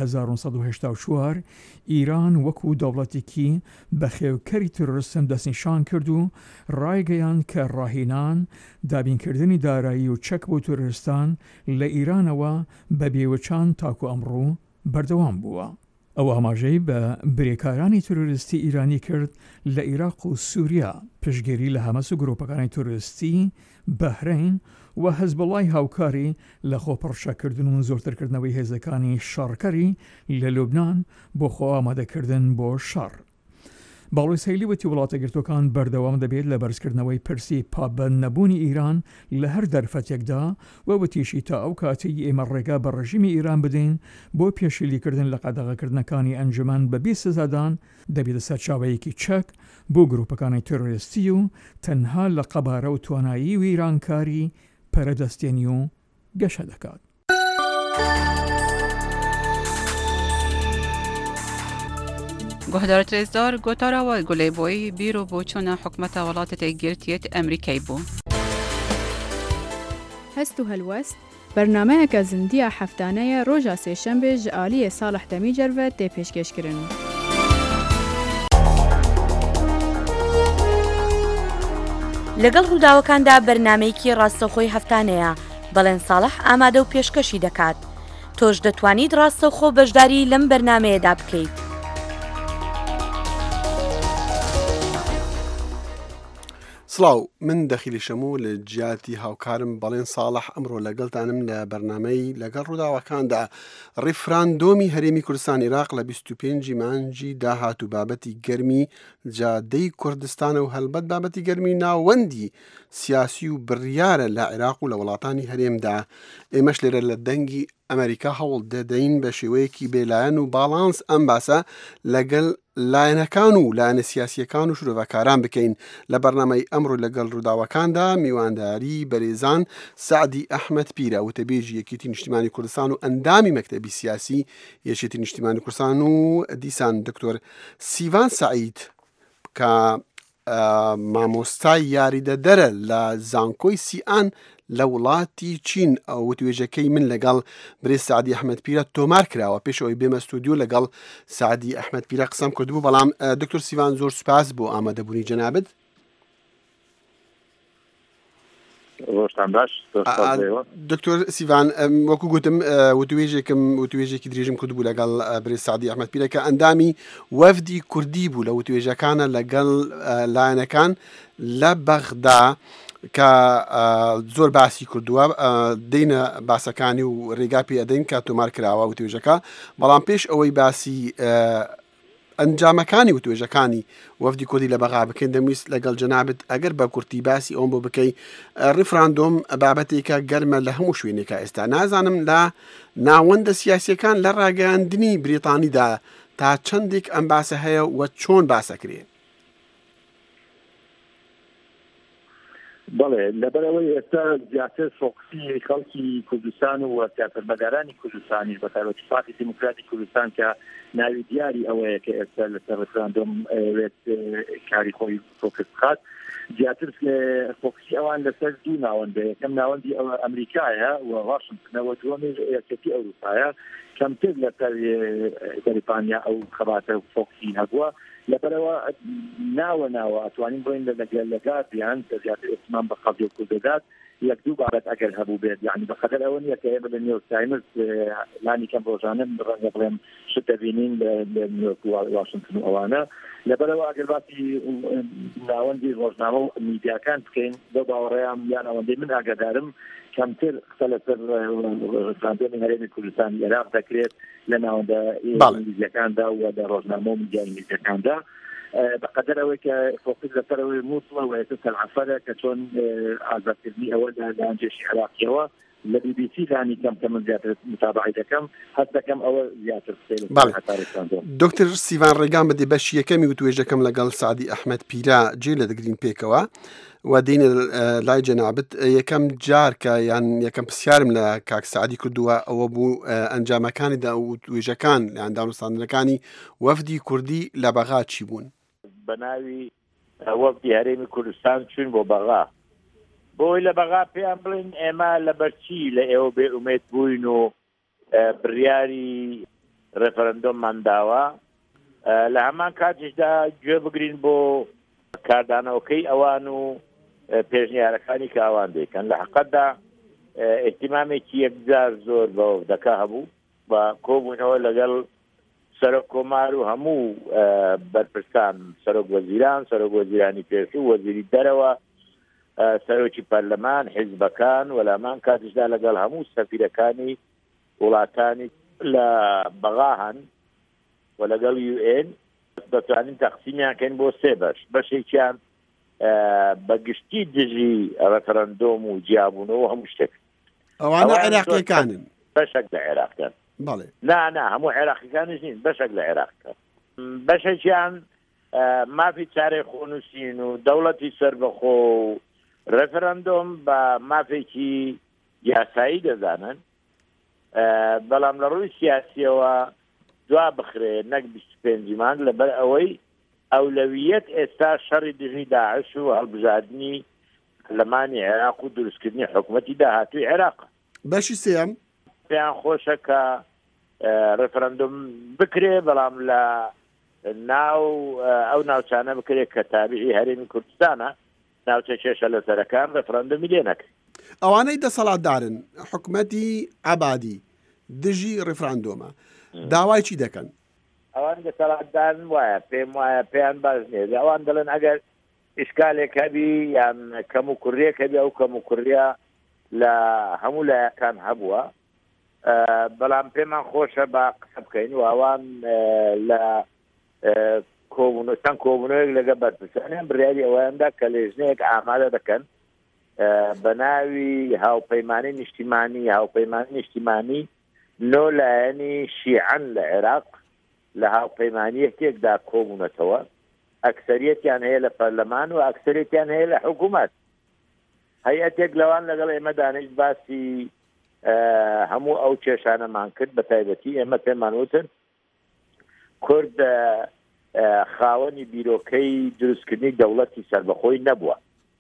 1984 ئیران وەکو دەوڵەتێکی بە خێوکەری تۆرۆریستم دەستنیشان کرد و ڕایگەیان کە ڕاهێنان دابینکردنی دارایی و چەک بۆ تۆرۆریستان لە ئیرانەوە بە بێوەچان تاکو ئەمڕۆ بەردەوام بووە. ئەوە ئاماژەی بە برێکارانی تۆرۆریستی ئیرانی کرد لە عێراق و سووریا، پشتگیری لە هەمەس و گرۆپەکانی تۆرۆریستی بەحرین و حەزبڵای هاوکاری لە خۆپەڕشەکردن و زۆرترکردنەوەی هێزەکانی شەڕکەری لە لوبنان بۆ خۆ ئامادەکردن بۆ شەڕ. باڵوزهێلی وتی وڵاتە یەکگرتووەکان بەردەوام دەبێت لە بەرزکردنەوەی پرسی پابەند نەبوونی ئیران لە هەر دەرفەتێکدا و وتیشی تا ئەو کاتی ئێمە ڕێگا بە ڕژیمی ئیران بدەین بۆ پێشیلیکردن لە قەدەغەکردنەکانی ئەنجومەن بە بێ سزادان دەبێتە سەرچاوەیەکی چەک بۆ گروپەکانی تۆرۆریستی و تەنها لە قەبارە و توانایی و ئیرانکاری پەرەدەستێنی و گەشە دەکات.
گهدار ترزدار گوتارا و گلیبوی بیرو بوچون حکمت ولات تگیرتیت امریکایی بو.
هەست و هەلوەست بەرنامەیەکە زندیە هەفتانەیە ڕۆژە سێشەمبێ ji aliyê Salih Demîcer ve tê pêşkêşkirin.
لەگەڵ ڕووداوەکاندا بەرنامەیەکی ڕاستەوخۆی هەفتانەیە، بەڵێن ساڵح ئامادە و پێشکەشی دەکات. تۆش دەتوانیت ڕاستەوخۆ بەشداری لەم بەرنامەیەدا بکەیت.
سڵاو، من دەخیلی شەموو لە جیاتی هاوکارم بەڵێن ساڵح ئەمڕۆ لەگەڵتانم لە بەرنامەی لەگەڵ ڕووداوەکاندا ڕیفراندۆمی هەرێمی کوردستان عێراق لە 25 مانجی داهات و بابەتی گەرمی جادەی کوردستانە و هەلبەت بابەتی گەرمی ناوەندی سیاسی و بڕیارە لە عێراق و لە وڵاتانی هەرێمدا. ئێمەش لێرە لە دەنگی ئەمریکا هەوڵ دەدەین بە شێوەیەکی بێلایەن و باڵانس ئەم باسە لەگەڵ لایەنەکان و لایەنە سیاسیەکان و شرۆڤەکاران بکەین. لە بەرنامەی ئەمڕۆ لەگەڵ ڕووداوەکاندا میوانداری بەرێزان سعدی ئەحمەد پیرە، وتەبێژی یەکێتی نیشتیمانی کوردستان و ئەندامی مەکتەبی سیاسی یەکێتی نیشتیمانی کوردستان و دیسان دکتۆر سیڤان سعید کە مامۆستای یاریدەدەرە لە زانکۆی سیئان لە وڵاتی چین. وتوێژەکەی من لەگەڵ برێ سعدی ئەحمەد پیرە تۆمار کراوە پێشەوەی بێمە ستودیۆ لەگەڵ سعدی ئەحمەد پیرە قسەم کردبوو. بەڵام دکتۆر سیڤان زۆر سوپاس بۆ ئامادەبوونی جەنابەت. دکتۆر سیڤان، وەکو گوتم وتوێژێکی درێژم کردبوو لەگەڵ برێ سعدی ئەحمەد پیرە کە ئەندامی وەفدی کوردی بوو لە وتوێژەکانە لەگەڵ لایەنەکان لە بەغدا کە زۆر باسی کردووە، دێنە باسەکانی و ڕێگا پێ ئەدەین کە تۆمار کراوە وتوێژەکە. بەڵام پێش ئەوەی باسی ئەنجامەکانی وتوێژەکانی وەفدی کوردی لە بەغا بکەین دەمویست لەگەڵ جەنابەت ئەگەر بە کورتی باسی ئەوم بۆ بکەی. ڕیفراندۆم بابەتێکە گەرمە لە هەموو شوێنێکە ئێستا. نازانم لە ناوەندە سیاسیەکان لە ڕاگەیاندنی بریتانیدا تا چەندێک ئەم باسە هەیە و چۆن باسەکرێن.
بەڵێ لەبەرەوەی ئێستا زیاتر فۆکسی خەڵکی کوردستان و سیاسەتمەدارانی کوردستانیش بە تایبەتی پارتی دیموکراتی کوردستان کە ناوی دیاری ئەوەیە کە ئێستا لەسەر ڕیفراندۆم کاری خۆی فۆکس بکات زیاتر فۆکسی ئەوان لەسەر دوو ناوەندە یەکەم ناوەندی ئەمریکایە و واشنگتنەوە دووەمی یەکێتی ئەوروپایە کەمتر لەسەر بەریتانیا ئەو خەباتە فۆکسی هەبووە لەبەرەوە ناوە ئەتوانین بڵین لە گاردیان کە زیاتر ئێسمان بە قەبڵ کوردەدات یەک دوو بابەت ئەگەر هەبوو بێت یعنی بەخەتەر ئەوە نییە کە ئێمە لە نیویۆرک تایمز لانی کەم ڕۆژانە ڕەنگە بڵێم شت دەبینین لە نیویۆرک و واشنگتن و ئەوانە لەبەرەوە ئەگەر باسی ناوەندی ڕۆژنامە و میدیاکان بکەین بۆ باوەڕێیان یان ئەوەندەی من ئاگادارم کەمتر قسە لەسەر ڕێکخراندنی هەرێمی کوردستان عێراق دەکرێت لە ناوەندە ئینگلیزیەکاندا و لە ڕۆژنامە و میدیای ئینگلیزیەکاندا بەقەدەر ئەوەی کە فۆکس لەسەرەوەی مووسڵە و هێتە سەرعەفەرە کە چۆن ئازادکردنی ئەوە لە ئەنجێشی عێراقیەوە لە BBC لانی کەم کە من زیاتر متابعی دەکەم هەست دەکەم ئەوە زیاتر
دکتر سیڤان ڕێگان بەدێ بەشی یەکەمی و توێژەکەم لەگەڵ سعدی ئەحمەد پیرا جێ لە دەگرین پێکەوە و دینە لای جەنابەت یەکەم جار کە یان یەکەم پرسیارم لە کاک سعدی کردووە ئەوە بوو ئەنجامەکانیدا و توێژەکان لە ئەندامستانەکانی وەفدی کوردی لە بەغا چی بوون
بە ناوی وەفدی هەرێمی کوردستان چوون بۆ بەغا بۆی لە بەغا پێیان بڵین ئێمە لە بەرچی لە ئێوە بێ ئومێد بووین و بڕیاری ڕێفەرەندۆممان داوە لە هەمان کاتیشدا گوێ بگرین بۆ کاردانەوەکەی ئەوان و پێشنیارەکانی کە ئەوان دەیکەن لە حەقەتدا ئێحتیمامێکی یەکجار زۆر بە وەفدەکە هەبوو بە کۆبوونەوە لەگەڵ سەرۆک کۆمار و هەموو بەرپرسان سەرۆک وەزیران سەرۆک وەزیرانی پێشوو وەزیری دەرەوە سەرۆکی پەرلەمان حیزبەکان وەلامان کاتیشدا لەگەڵ هەموو سەفیرەکانی وڵاتانی لە بەغا هەن و لەگەڵ UN دەتوانین تەقسیمیان کەین بۆ سێ بەشێکیان بەگشتی دژی ڕەفەرەندۆم و جیابوونەوە هەموو شتێک
ئەوانە عێراقیەکانن
بەشێک لە عێراقیان
بەڵێ
نا هەموو عێراقیەکانیش نین بەشێک لە عێراقەکە بەشێکیان مافی چارەی خۆنووسین و دەوڵەتی سەربەخۆ و ڕێفەرەندۆم بە مافێکی یاسایی دەزانن بەڵام لە ڕووی سیاسیەوە دوا بخرێ نەک 25 مانگ لەبەر ئەوەی ئەولەویەت ئێستا شەڕی دژی داعش و هەڵبژاردننی پەرلەمانی عێراق و دروستکردنی حکوومەتی داهاتووی عێراق
بەشی سێم
پێیان خۆشە کە ڕێفەرەندۆم بکرێ بەڵام لە ناو ئەو ناوچانە بکرێت کە تابعی هەرێمی کوردستانە ناوچە کێشە لەسەرەکان ڕێفەرەندۆمی لێ نەکرێت
ئەوانەی دەسەڵاتدارن حکوومەتی عەبادی دژی ڕێفەرەندۆمە داوای چی دەکەن
ئەوان دەسەڵاتدارن وایە پێم وایە پێیان باش نێ ئەوان دەڵێن ئەگەر ئیشکالێک هەبی یان کەم و کوڕیەک هەبی ئەو کەم و کوڕیا لە هەموو لایەکان هەبووە بەڵام پێمان خۆشە بە قسە بکەین و ئەوان لە چەند کۆبوونەوەیەک لەگە بەرپرسانیان بڕیاری ئەوەیاندا کە لێژنەیەک ئامادە دەکەن بە ناوی هاوپەیمانی نیشتیمانی نۆ لایەنی شیعەن لە عێراق لە هاوپەیمانیەکێکدا کۆبوونەتەوە ئەکسەریەتیان هەیە لە پەرلەمان و ئەکسەریەتیان هەیە لە حکوومەت هەیەتێک لەوان لەگەڵ ئێمە دانیشت باسی هەموو ئەو کێشانەمان کرد بە تایبەتی ئێمە پێمان وتن کورد خاوەنی بیرۆکەی دروستکردنی دەوڵەتی سەربەخۆی نەبووە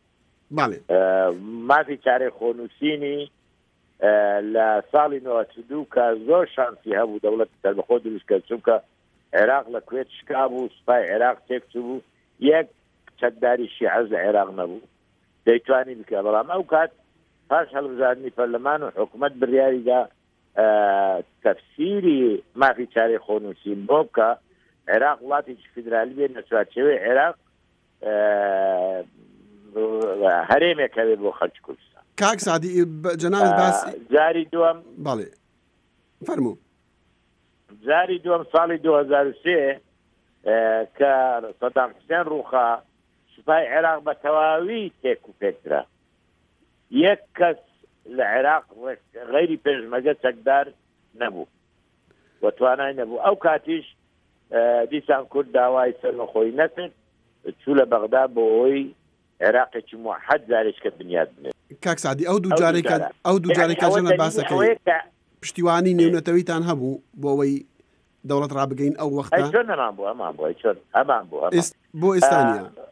مافی چارەی خۆنووسینی لە ساڵی 92 کە زۆر شانسی هەبوو دەوڵەتی سەربەخۆ دروستکرد چونکە عێراق لە کوێت شکا بوو سوپای عێراق تێکچوو بوو یەک چەکداری شیعە لە عێراق نەبوو دەیتوانی بکە بەڵام ئەو کات پاش هەڵبژاردننی پەرلەمان و حکوومەت بڕیاریدا تەفسیری مافی چارەی خۆنووسین بۆ بکە عێراق وڵاتێکی فیدرالی بێت لە چوارچێوەی عێراق هەرێمێک هەبێت بۆ خەڵکی کوردستان
کاک سعدی جەنابەت باسی
جاری دووەم
بەڵێ فەرموو
جاری دووەم ساڵی 2003 کە سەدام حوسێن ڕووخا سوپای عێراق بە تەواوی تێک و پێکرا یەک کەس لە عێراق غەیری پێشمەرگە چەکدار نەبوو و توانای نەبوو ئەو کاتیش دیسان کورد داوای سەربەخۆیی نەکرد چوو لە بەغدا بۆ ئەوەی عێراقێکی موحەد جارێککە بنیاد بنێت
کاک سعدی ئەو دوو جارێکە جەنە باسەکەی پشتیوانی نێونەتەویتان هەبوو بۆ ئەوەی دەوڵەت ڕابگەین ئەو وەختە
نەمان بوو ئەمان بووە چۆن ئەمان بوو
بۆ ئێستانیا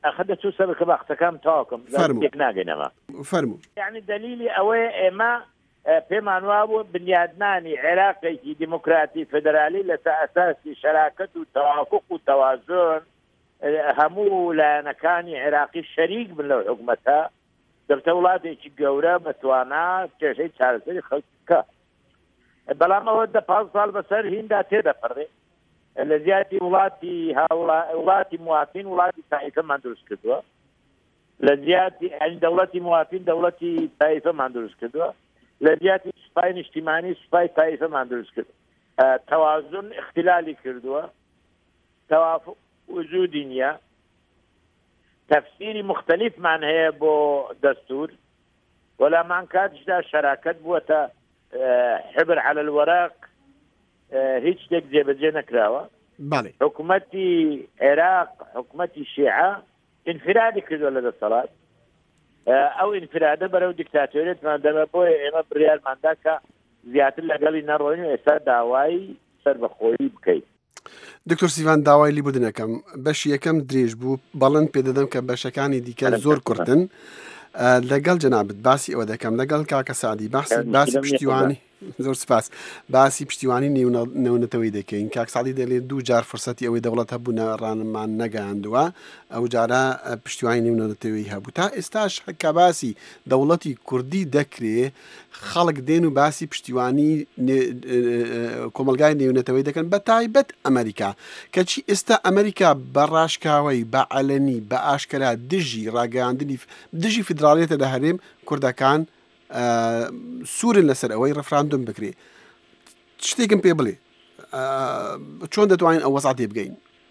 ئەخە دەچوو سەر کە باختەکەم تاوکم یەک ناگەینەوە
فەرموو
یعنی دلیلی ئەوەیە ئێمە پێمان وابوو بنیادنانی عێراقێکی دیموکراتی فدرالی لەسەر ئەساسی شەراکەت و تەوافق و تەوازن هەموو لایەنەکانی عێراقی شەریک بن لەو حکومەتە دەبتە وڵاتێکی گەورە بەتوانە کێشەی چارەسەری خەڵکی بکە بەڵام ئەوە 15 ساڵ بەسەر هیندا تێدەپەڕێ لە زیاتی وڵاتی موافین وڵاتی تایفەمان دروست کردووە لە زیاتی دەوڵەتی موافین دەوڵەتی تایفەمان دروست کردووە لە زیاتی سوپای نیشتیمانی سوپای تایفەمان دروست کرد تەوازن اختلالی کردووە تەوافق وجودی نییە تەفسیری مختلفمان هەیە بۆ دەستور وەلامان کاتشدا شەراکەت بووەتە حبر على الورق هیچ شتێک جێبەجێ نەکراوە حکوومەتی عێراق حکوومەتی شیعە ئینفرادی کردووە لە دەسەڵات ئەو ئینفرادە بەرەو دیکتاتۆریەتمان دەمە بۆیە ئێمە بڕیارماندا کە زیاتر لەگەڵی نەڕۆین و ئێستا داوای سەربەخۆیی بکەیت
دکتۆر سیڤان داوای لیبوردنەکەم بەشی یەکەم درێژ بوو بەڵند پێدەدەم کە بەشەکانی دیکە زۆر کورتن لەگەڵ جەنابەت باسی ئەوە دەکەم لەگەڵ کاکە سعدی باسی پشتیوانی زۆر سپاس باسی پشتیوانی نێونەتەوەی دەکەین کاک سعدی دەڵێت 2 جار فرسەتی ئەوەی دەوڵەت هەبوو ڕانمان نەگەاندووە ئەو جارە پشتیوانی نێونەتەوەی هەبوو تا ئێستاش کە باسی دەوڵەتی کوردی دەکرێ خەڵک دێن و باسی پشتیوانی کۆمەلگای نێونەتەوەی دەکەن بە تایبەت ئەمریکا کەچی ئێستا ئەمریکا بە ڕاشکاوی بە عەلەنی بە ئاشکرا دژی ڕاگەاندنی دژی فیدراڵیەتە لە هەرێم کوردەکان سوورن لەسەر ئەوەی ڕەفراندۆم بکرێ شتێکم پێ بڵێ چۆن دەتوانین ئەو وەزعەتێ بگەین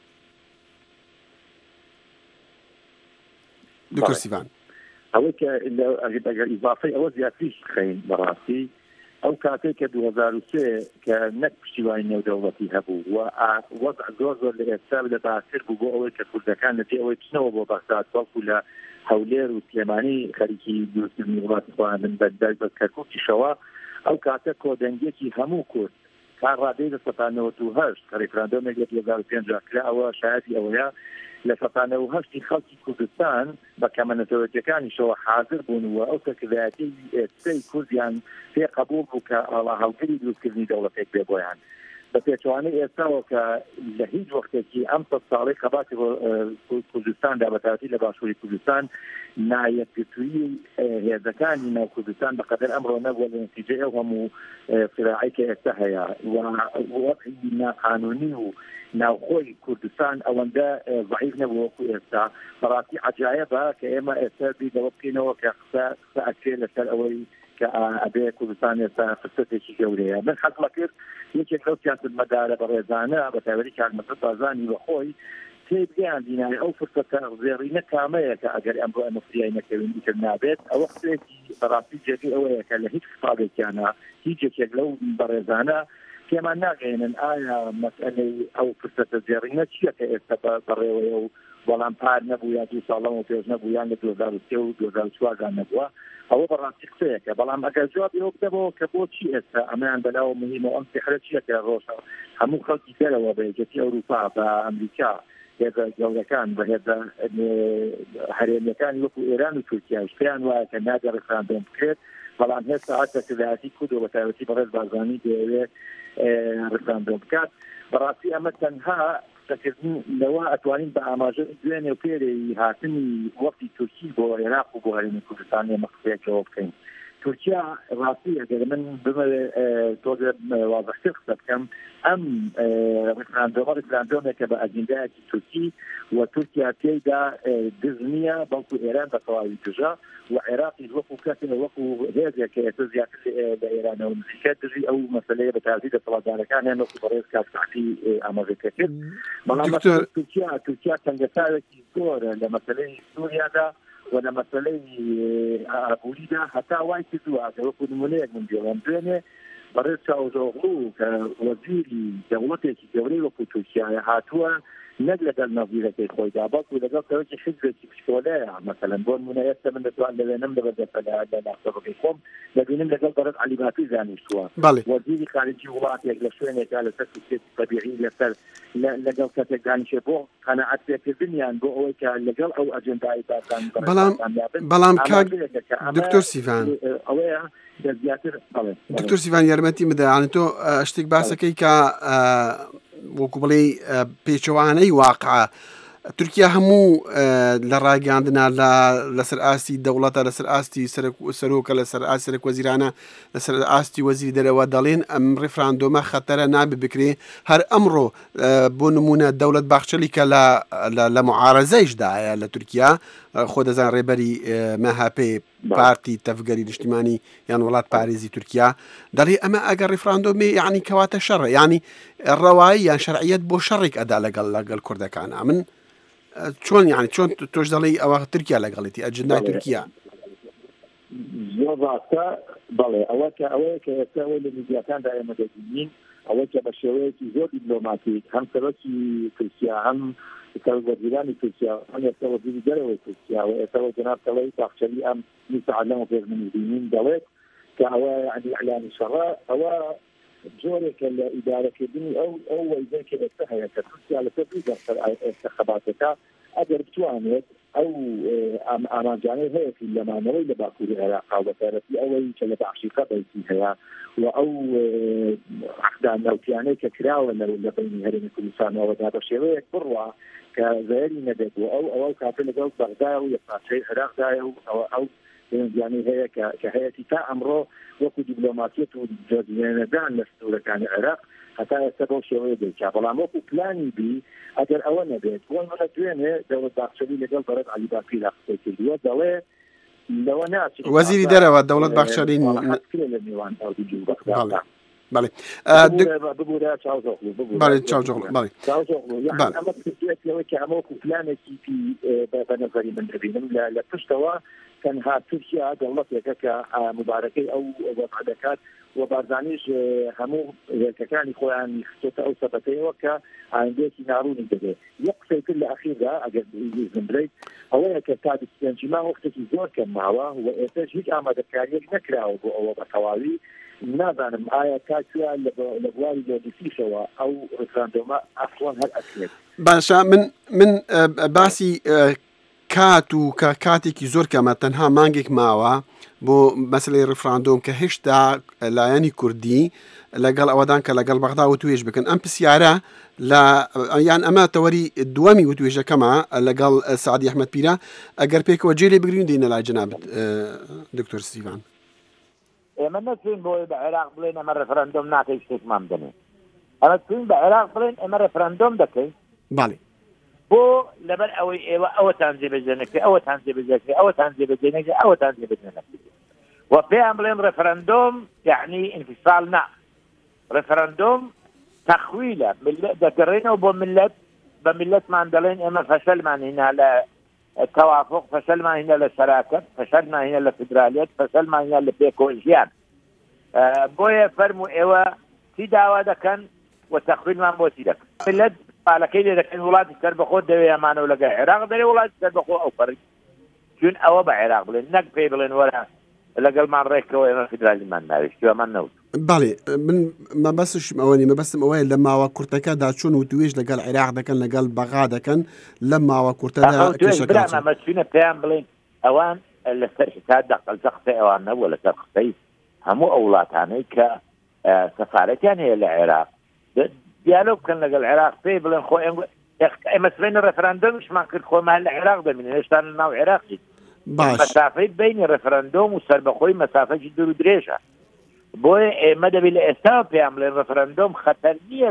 دکتۆر سیڤان
ئەوەی کە ئیضافەی ئەوە زیاتریش خەین بەڕاستی ئەو کاتێک کە 2003 کە نەک پشتیوانی نێودەوڵەتی هەبوو و وەزع زۆر لە ئێستا لە باشتر بوو بۆ ئەوەی کە کوردەکان لەبێ ئەوەی بچنەوە بۆ بەغداد بەڵکو لە هەولێر و سلێمانی خەریکی دروستکردنی وڵاتی خۆیان بە کەرکووکیشەوە ئەو کاتە کۆدەنگێکی هەموو کورد کار ڕادەی لە 1970 کە ڕێفراندۆمێک لە 2005 کرا ئەوە شایەتی ئەوەیە لە 1970 خەڵکی کوردستان بە کەمەنەتەوەجیەکانیشەوە حاضر بوونەوە ئەو تەکردایەتی ئێستای کوردیان پێ قبول بوو کە هەڵگری دروستکردنی دەوڵەتێک بێ بۆیان بە پێچوانەی ئێستاوە کە لە هیچ وەختێکی ئەم ساڵی خەباتی کوردستاندا بەتاتی لە باشووری کوردستان نایەتگرتووی هێزەکانی ناو کوردستان بەقەدەر ئەمڕۆ نەبووە لە نتیجەی ئەو هەموو فراعی کە ئێستا هەیە وەقعی ناقانونی و ناوخۆی کوردستان ئەوەندە ضعیف نەبوو وەکو ئێستا بەڕاستی عەجایبە کە ئێمە ئێستا بیرەوە بکەینەوە کە قسە ئەکرێ لەسەر ئەوەی کە ئەبێ کوردستان ئێستا فرسەتێکی گەورەیە من حەزم کرد یەکێک لەو سیاسەتمەدارە بەڕێزانە بە تایبەتی کارمەسەد بازانی بەخۆی تێبگەیان دینای ئەو فرسەتە زێڕینە کامەیە کە ئەگەر ئەم بۆ ئەمە فریای نەکەوین ئیتر نابێت ئەوە قسێکی بەڕاستی جێگەی ئەوەیە کە لە هیچ خطابێکیانە هیچ یەکێک لەو بەڕێزانە پێمان ناگەێنن ئایا مەسئلەی ئەو فرسەتە زێڕینە چییە کە ئێستا بەڕێوەیە و بەڵام پار نەبوو یا 2 ساڵەوە پێش نەبوو یان لە 2003 و 2004 نەبووە ئەوە بەڕاستی قسەیەکە بەڵام ئەگەر جوابی ئەوە بدەبەوە کە بۆچی ئێستا ئەمەیان بەلاوە مهمە ئەم سحرە چییە کە ڕۆژە هەموو خەڵکی دەرەوە بە یەکێتی ئەوروپا بە ئەمریکا هێزە گەورەکان بە هێزە هەرێمیەکانی وەکو ئێران و تورکیا پێیان وایە کە ناگە ڕێفراندۆم بکرێت بەڵام هێستا ئاتەکردایەتی کورد و بە تایبەتی بەڕێز بارزانی دەیەوێت ڕێفراندۆم بکات بەڕاستی ئەمە تەنها قسەکردن لەوە ئەتوانین بە ئاماژە دوێنێ و پێرەی هاتنی وەختی تورکی بۆ عێراق و بۆ هەرێمی کوردستان ئێمە قسەیەکەوە بکەین تورکیا ڕاستی ئەگەر من بمەوێ تۆزە وازەحتر قسە بکەم ئەم ڕێفراندۆمێکە بە ئەجندایەکی تورکی و تورکیا تێیدا دز نییە بەڵکو ئێران بە تەواوی دژە و عێراقی وەکو کەسێ وەکو هێزێکە ئێستا زیاتر لە ئێرانەوە نزیکە دژی ئەو مەسەلەیە بە تازی دەسەڵاتدارەکان هەیە وەکو بەڕێز کاکسعتی ئاماژەکە کرد بەڵام تورکیا تەنگەساوێکی زۆرە لە مەسەلەی سووریادا و لە مەسەلەی ئابووریدا هەتا وای کردووە کە وەکو نمونەیەک من جێڵم دوێنێ بەڕێز چاوزۆغڵو کە وەزیری دەوڵەتێکی گەورەی وەکو تورکیایە هاتووە نەک لەگەڵ نەڤیرەکەی خۆیدا بەڵکو لەگەڵ تەوەکی حیزبێکی پشکۆلەیە مثلەن بۆ نمونەیەستا من دەتوان لەوێنم لەبەردەفەلە لە ناخسەبەکەی خۆم دەبینم لەگەڵ بەڕێز عەلی باقی زانیشتووە وەزیری خارجی وڵاتێک لە شوێنێکا لەسەر سیاسەتی تەبیعی لەسەر لەگەڵ کەسێک دانیشێ بۆ قەناعەت پێکردنیان بۆ ئەوەی کە لەگەڵ ئەو ئەجەندای باسان
بەڵام کاک دکتۆر سیڤان
ئەوەیە
دکتۆر سیڤان یارمەتی بدەیانێت تۆ شتێک باسەکەی کە وەکو بڵێ پێچەوانەی واقعە تورکیا هەموو لە ڕاگەاندنا لەسەر ئاستی دەوڵەتە لەسەر ئاستی سەرۆکە لەسەر ئاستی سەرۆک وەزیرانە لەسەر ئاستی وەزیری دەرەوە دەڵێن ئەم ڕێفراندۆمە خەتەرە نابێ بکرێ هەر ئەمڕۆ بۆ نمونە دەوڵەت باخچەلی کە لە معارەزەیشدایە لە تورکیا خۆ دەزان ڕێبەری مەهاپێ پارتی تەفگەری نیشتیمانی یان وڵات پارێزی تورکیا دەڵێ ئەمە ئەگەر ڕێفراندۆمێ یعنی کەواتە شەڕە ینی ڕەوایی یان شەرعیەت بۆ شەڕێک ئەدا لەگەڵ کوردەکانە من چۆن یعنی چۆن تۆش دەڵێ ئەوە تورکیا لەگەڵێتی ئەجندای تورکیا
زۆر ڕاستە بەڵێ ئەوەیە کە ئێستا ئەوەی لە میدیاکاندا ئێمە دەبینین ئەوەی کە بە شێوەیەکی زۆر دیپلۆماتیک هەم سەرۆکی تورکیا هەم وەزیرانی تورکیا هەم ئێستا وەزیری دەرەوەی تورکیا و ئێستا جەناب تەڵەی باخچەلی ئەم میسعەلەم و پێشمنبینین دەڵێت کە ئەوە یعنی ئەعلانی شەڕە ئەوە جۆرێکە لە ئیدارەکردنی ئەو وەیزەی کە ئێستا هەیە کە تورکیا لەسەر دەرسەر ئێستەخەباتەکە ئەگەر بتوانێت ئەو ئامانجانەی هەیەی لەمانەوەی لە باکووری عێراقا و بەتایبەتی ئەوەی کە لە بەعشیقە بەیتی هەیە و ئەو عەقدان ناوکیانەی کە کراوە لە بینی هەرێمی کوردستانەوەدا بە شێوەیەک بڕوا کە زەیری نەبێت و ئەو کاتە لەگەڵ بەغدایە و یەکپارچەی عێراقدایە و ئەو پەیوەندیانەی هەیە کە هەیەی تا ئەمڕۆ وەکو دیپلۆماتیەت و جۆزیێنەدان لە سنوورەکانی عێراق هەتا ئێستا بەو شێوەیە دەیکا بەڵام وەکو پلانی بی ئەگەر ئەوە نەبێت بۆ منە دوێنێ دەوڵەت باخچەلی لەگەڵ بەڕێز عەلی باقی لا قسەی کردووە دەڵێ لەوە ناچێت
وەزیری دەرەوە دەوڵەت باخچەلی
لە میوان ئەو بەغدا
بەڵێ
ببوورە چاوزۆغڵو
بەڵێ چاوزۆغڵو بەڵێ
ئەمە لەوەی کە ئەمە وەکو پلانێکی بە نەزەری من دەبینم لە پشتەوە تەنها تورکیا دەوڵەتێکە کە مبارەکەی ئەو وەقع دەکات و بارزانیش هەموو هێرکەکانی خۆیان خستۆتە ئەو سەبەتەیەوە کە ئایندەیەکی ناڕوونی دەبێت یەک قسەی کرد لە ئەخیردا ئەگەر زمبرەیت ئەوەیە کە تا دەستێنجیما وەختێکی زۆر کەم ماوە و ئێستاش هیچ ئامادەکاریەک نەکراوە بۆ ئەوە بە تەواوی نازانم ئایا کاتیا لە بواری لۆجستیکەوە ئەو ڕێفراندۆمە ئەسڵەن هەر ئەکرێت
باشە من باسی کات و کاتێکی زۆر کەمە تەنها مانگێک ماوە بۆ مەسلەی ڕێفراندۆم کە هێشتا لایەنی کوردی لەگەڵ ئەوەدان کە لەگەڵ بەغدا وتوێژ بکەن ئەم پرسیارە یان ئەمە تەوەری دووەمی وتوێژەکەمە لەگەڵ سعدی ئەحمەد پیرە ئەگەر پێکەوە جێلێ بگرین دێنە لای جەنابەت دکتۆر سیڤان
ئێمە نەچین بۆی بە عێراق بڵێن ئەمە ڕێفراندۆم ناکەی شتێکمان بدەنێ ئەمە چین بە عێراق بڵێن ئێمە ڕێفراندۆم دەکەین
باڵێ
بۆ لەبەر ئەوەی ئێوە ئەوەتان جێبەجێنەکەی ئەوەتان جێبەجێنەکەی ئەوەتان جێبەجێنەکەی ئەوەتان جێبەجێنەکەی و پێیان بڵێن ڕێفراندۆم یعنی انفصال نا ڕێفراندۆم تەخویلە دەگەڕێنەوە بۆ ملت بە ملتمان دەڵێن ئێمە فەشەلمان هێنا لە توافق فەشەلمان هێنا لە شەراکەت فەشەلمان هێنا لە فدرالیەت فەشەلمان هێنا لە پێکۆژیان بۆیە فەرموو ئێوە چی داوا دەکەن و تەخویلمان بۆ چی دەکەن ملت پالەکەی لێ دەکەن وڵاتی سەربەخۆ دەوێ ئەمانەوە لەگەڵ عێراق دەرێ وڵاتی سەربەخۆ ئەو فەرق چون ئەوە بە عێراق بڵێن نەک پێی بڵێن وەرە لەگەڵمان ڕێکەوە ئێمە فدرالیمان ناویستیوەمان نەوت
باڵێ من مەبەستشم ئەوە نی مەبەستم ئەوەیە لە ماوە کورتەکەدا چۆن وتوێژ لەگەڵ عێراق دەکەن لەگەڵ بەغا دەکەن لە ماوە کورتەدا
مەچوونە پێیان بڵێن ئەوان لەسەر حسابدا قەلزە قسەی ئەوان نەبووە لەسەر قسەی هەموو ئەو وڵاتانەی کە سەفارەتیان هەیە لە عێراق دیالۆ بکەن لەگەڵ عێراق پێی بڵێن خۆ ئێمە سبەینە ڕێفراندۆمیشمان کرد خۆمان لە عێراق دەبینن هێشتا لە ناو عێراقی مەسافەی بینی ڕێفراندۆم و سەربەخۆی مەسافەی دوور و درێژە بۆیە ئێمە دەبێت لە ئێستا پێیان بڵێن ڕێفراندۆم خەتەر نییە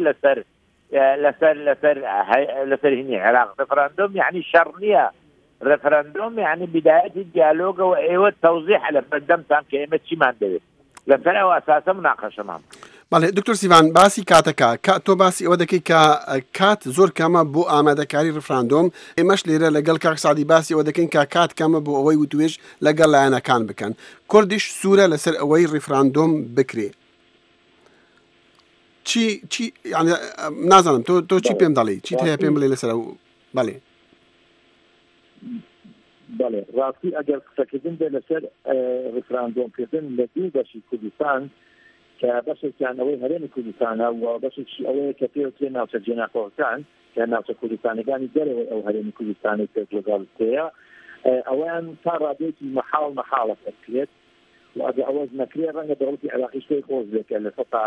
لەسەر هینی عێراق ڕێفراندۆم یعنی شەڕ نییە ڕێفراندۆم یعنی بدایەتی دیالۆگەوە ئێوە تەوزیح لە بەردەمتان کە ئێمە چیمان دەوێت لەسەر ئەو ئاساسە مناقەشەمان
بەڵێ دکتۆر سیڤان باسی کاتەکە تۆ باسی ئەوە دەکەی کە کات زۆر کەمە بۆ ئامادەکاری ڕفراندۆم ئێمەش لێرە لەگەڵ کاک سعدی باسی ئەوە دەکەین کە کات کەمە بۆ ئەوەی وتوێژ لەگەڵ لایەنەکان بکەن کوردیش سوورە لەسەر ئەوەی ڕفراندۆم بکرێ چی یعنی نازانم تۆ چی پێم دەڵێ چیت هەیە پێم بڵێ لەسەر بەڵێ
بەڵێ ڕاستی ئەگەر قسەکردن بێ لەسەر ڕفراندۆمکردن لە دوو بەشی کوردستان کە بەشێکیانەوەی هەرێمی کوردستانە و بەشێکی ئەوەیە کە پێوترێ ناوچە جێناکۆکان کە ناوچە کوردستانەکانی دەرەوەی ئەو هەرێمی کوردستانی پێ لەگەڵتەیە ئەویان تا ڕادێکی مەحاڵە دەکرێت و ئەگە ئەوەش نەکرێ ڕەنگە دەوڵەتی عێراقی شتێک خۆش بێکە لە سەتا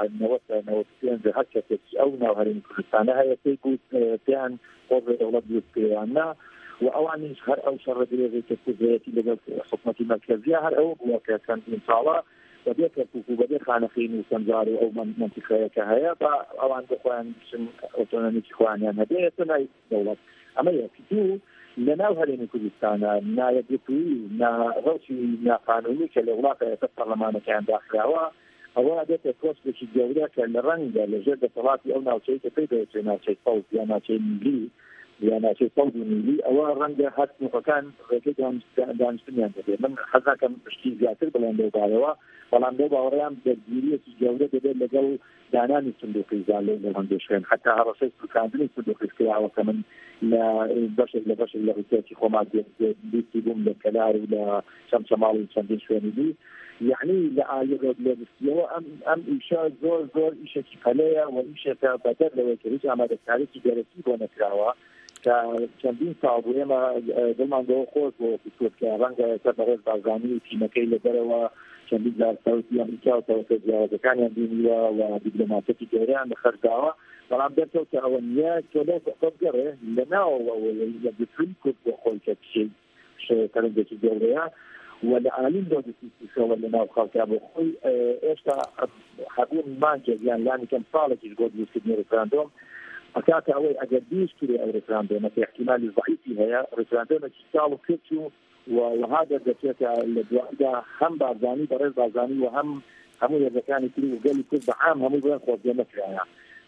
90 هەر کەسێکی ئەو ناو هەرێمی کوردستانە هەیە پێی بوو پێیان خۆش بێ دەوڵەت دروستکرێیان نا و ئەوانیش هەر ئەو شەڕە درێژەی کە کوردەتی لەگەڵ حکومەتی مەرکەزیە هەر ئەوە بووە کە چەندین ساڵە بەبێ کەرکوک و بەبێ خانەخین و سەنجار و ئەو منتیقەیەکە هەیە بە ئەوان بخۆیان بچن ئۆتۆنۆمیکی خۆیانیان هەبێتە نای دەوڵەت ئەمە یەکی دوو لە ناو هەرێمی کوردستانە نایەکگرتووی ڕەوشی ناقانونی کە لە وڵاتە ئێستا پەرلەمانەکەیان داخراوە ئەوە دێتە کۆستێکی گەورە کە لە ڕەنگە لەژێر دەسەڵاتی ئەو ناوچەی کە پێی دەوێتێ ناوچەی فەوز یا ناوچەی میلی یا ناوچەی فەوز و میلی ئەوە ڕەنگە هەست نوقەکان ڕێگەی دانیشتنیان دەبێت من حەزاکەم پشتی زیاتر بڵێن لەو بارەوە بەڵام لەو باوەڕیان دەرگیریەکی گەورە دەبێت لەگەڵ دانانی سندوقی زانلێ لە هەندێک شوێن حتا هەڕەشەی سوکاندنی سندوقی کراوە کە من لە بەشێک لە ڕوسێتی خۆمان دیستی بووم لە کەلار و لە چەمچەماڵی چەندین شوێنی دی یعنی لە لە دستیەوە ئەم ئیشە زۆر ئیشێکی پەلەیە و ئیشێکە بەدەر لەوەی کە هیچ ئامادەکاریی گەرەکی بۆ نەکراوە کە چەندین ساڵ بوو ئێمە دڵمان بەوە خۆش بۆ کە ڕەنگە ئێستا بەڕێز بازرگانی و تیمەکەی لەبەرەوە چەندین جار سەوتی ئەمریکا و تەوەتە جیاوازەکانیان بینیوە و دیپلۆماتێکی گەوریان بەخەرجاوە بەڵام دەرکەوت کە ئەوە نییە تۆ لەو قەتگەڕێ لە ناوەوە لە گوتن کورد بۆ خۆی کە کەرنجێکی گەورەیە و لە عالیم لۆجستیکیشەوە لە ناو خەڵکا بۆ خۆی ئێستا هەبوون مانجێک یان لانی کەم ساڵێکیش بۆ دروستکردنی ڕفراندۆم ئەکاتە ئەوەی ئەگەر دیش کرێ ئەو ڕفراندۆمە کە احتیمالی ضعیفی هەیە ڕفراندۆمێکی ساڵ و پێچ وها دەردەچێتە لە دوایدا هەم بازانی بەڕێز بازانی و هەموو هێزەکانی تری و گەلی کورد بەعام هەموو بڵێن خۆزیە نەکرایە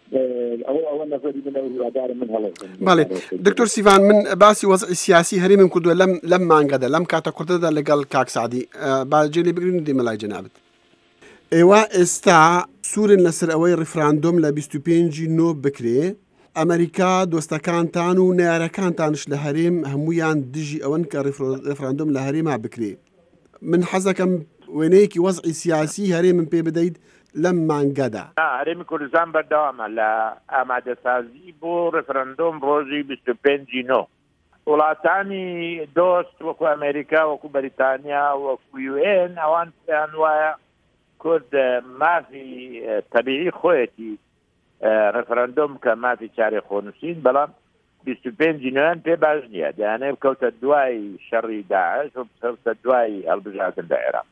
ئەوە نەزەری من هیوادارم من هەڵێ
بەڵێ دکتۆر سیڤان من باسی وەزعی سیاسی هەرێمم کردووە لەم مانگەدا لەم کاتە کوردەدا لەگەڵ کاک سعدی باجێ لێ بگرین دیمە لای جەنابەت ئێوە ئێستا سوورن لەسەر ئەوەی ڕفراندۆم لە 25 نۆ بکرێ ئەمریکا دۆستەکانتان و نارەکانتانش لە هەرێم هەمویان دژی ئەوەن کە ڕفراندۆم لە هەرێما بکرێ من حەزەکەم وێنەیەکی وەزعی سیاسی هەرێمم پێ بدەیت لەم مانگەدا
هەرێمی کوردستان بەردەوامە لە ئامادەسازی بۆ ڕفراندۆم ڕۆژی 25 نۆ وڵاتانی دۆست وەکو ئەمریکا وەکو بەریتانیا وەکو UN ئەوان پێیان وایە کورد مافی تەبیعی خۆیەتی ڕفراندۆم کە مافی چارێ خۆنووسین بەڵام 25 نۆیان پێ باش نییە دەیانێ بکەوتە دوای شەڕی داعش و بکەوتە دوای هەڵبژاردن لە عێراق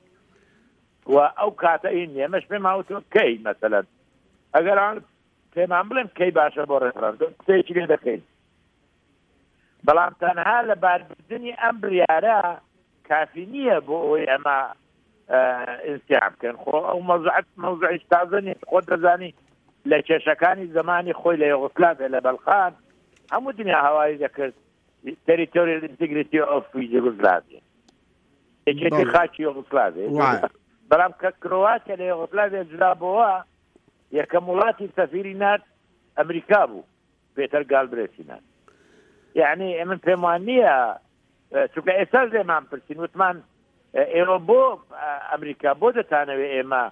و ئەو کاتە ئین ئێمەش پێم هاوتۆ کەی مەسەلەن ئەگەر پێمان بڵێن کەی باشە بۆ ڕفراندۆم قسەیەکی لێ دەکەین بەڵام تەنها لە باربردنی ئەم بڕیارە کافی نییە بۆ ئەوەی ئەمە ئینسیام بکەن خۆ ئەو مەوزوعی تازە نیە خۆ دەزانی لە کێشەکانی زمانی خۆی لە یوغسلاڤیا لە بەلخان هەموو دنیا هەواری دەکرد تەریتۆریال ئینتیگریتی ئۆف یوغسلاڤیا یەکێتی خاکی یوغسلاڤیا بەڵام کە کرۆاتیا لە یوغسلاڤیا جدا بووە یەکەم وڵاتی سەفیری نات ئەمریکا بوو پێتەر گالبرێسی نات یعنی من پێم وان نییە چونکە ئێستا لێمان پرسین وتمان ئێوە بۆ ئەمریکا بۆ دەتانەوێ ئێمە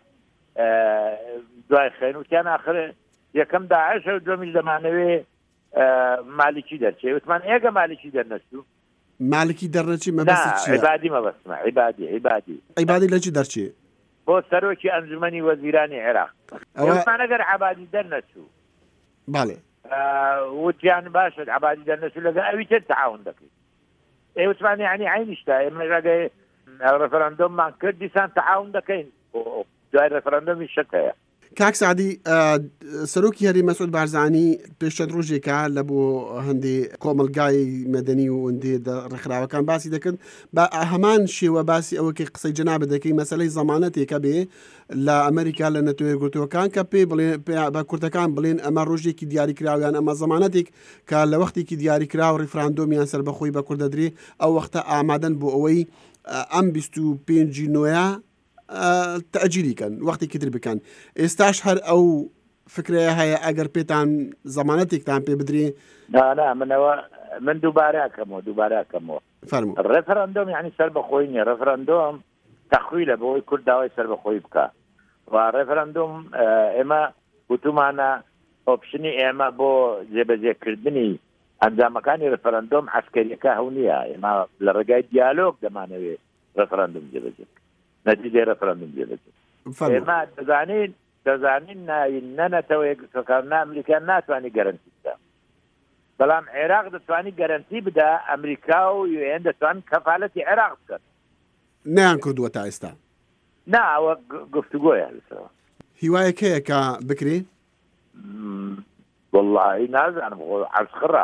دوای خێن وتیان ئاخر یەکەم داعش و دومیش دەمانەوێ مالکی دەرچێ وتمان ئێگە مالکی دەرنەچوو
مالکی دەرنەچی مەبەستی چییە؟
عیبادی مەبەستمە عیبادی
لە چی دەرچێ؟
بۆ سەرۆکی ئەنجومەنی وەزیرانی عێراق ئەومان ئەگەر عیبادی دەرنەچوو
بەڵێ
وتیان باشە عیبادی دەرنەچوو لەگەڵ ئەوی تر تەعاون دەکەیت وتمان یعنی عینیشتا ئێمە ڕێگەی ڕفراندۆممان کرد دیسان تەعاون دەکەین دوای ڕفراندۆمی شت هەیە
کاک سعدی سەرۆکی هەرێم مەسعود بارزانی پێشتر ڕۆژێکە لە بۆ هەندێک کۆمەلگای مەدەنی و هەندێ ڕێکخراوەکان باسی دەکەن بە هەمان شێوە باسی ئەوەکە قسەی جەنابەت دەکەی مەسەلەی زەمانەتێکە بێ لە ئەمریکا لە نەتۆیەکگرتووەکان کە پێ بە کوردەکان بڵێن ئەمە ڕۆژێکی دیاریکراویان ئەمە زەمانەتێک کە لە وەختێکی دیاریکراوە ڕیفراندۆمیان سەربەخۆی بە کوردەدرێ ئەو وەختە ئامادەن بۆ ئەوەی ئەم 25 نۆیە تەجیلیکەن وەختێکی تر بکەن ئێستاش هەر ئەو فکرەیە هەیە ئەگەر پێتان زەمانەتێکتان پێ بدرێ؟
من دووبارەکەمەوە
فەرموو.
ڕێفەرەندۆم یعنی سەر بەخۆی نیە، ڕێفەرەندۆم تەخویلە بەوەی کورد داوای سەر بەخۆی بکە و ڕێفەرەندۆم ئێمە وتمانە ئۆپشنی ئێمە بۆ جێبەجێکردنی ئەنجامەکانی ڕێفەرەندۆم عەسکەریەکە هەو نییە. ئێمە لە ڕێگای دیالۆگ دەمانەوێت ڕێفەرەندۆم جێبەجێ نەتیجەی ڕێفەرەندۆم جێبەجێ. ئێمە دەزانین نەنەتەوە یەکگرتوەکان ئەمریکا ناتوانانی گەرەنتی بدە، بەڵام عێراق دەتوانانی گەرەنتی بدە، ئەمریکا و UN دەتوانن کەفالەتی عێراق بکەن.
نیان کردووە تا ئێستا؟
نا، ئەوە گفتوگۆیە لەسەرەوە.
هیوایەک هەیە کە بکرێ؟
والله نازانم، عەسخڕە.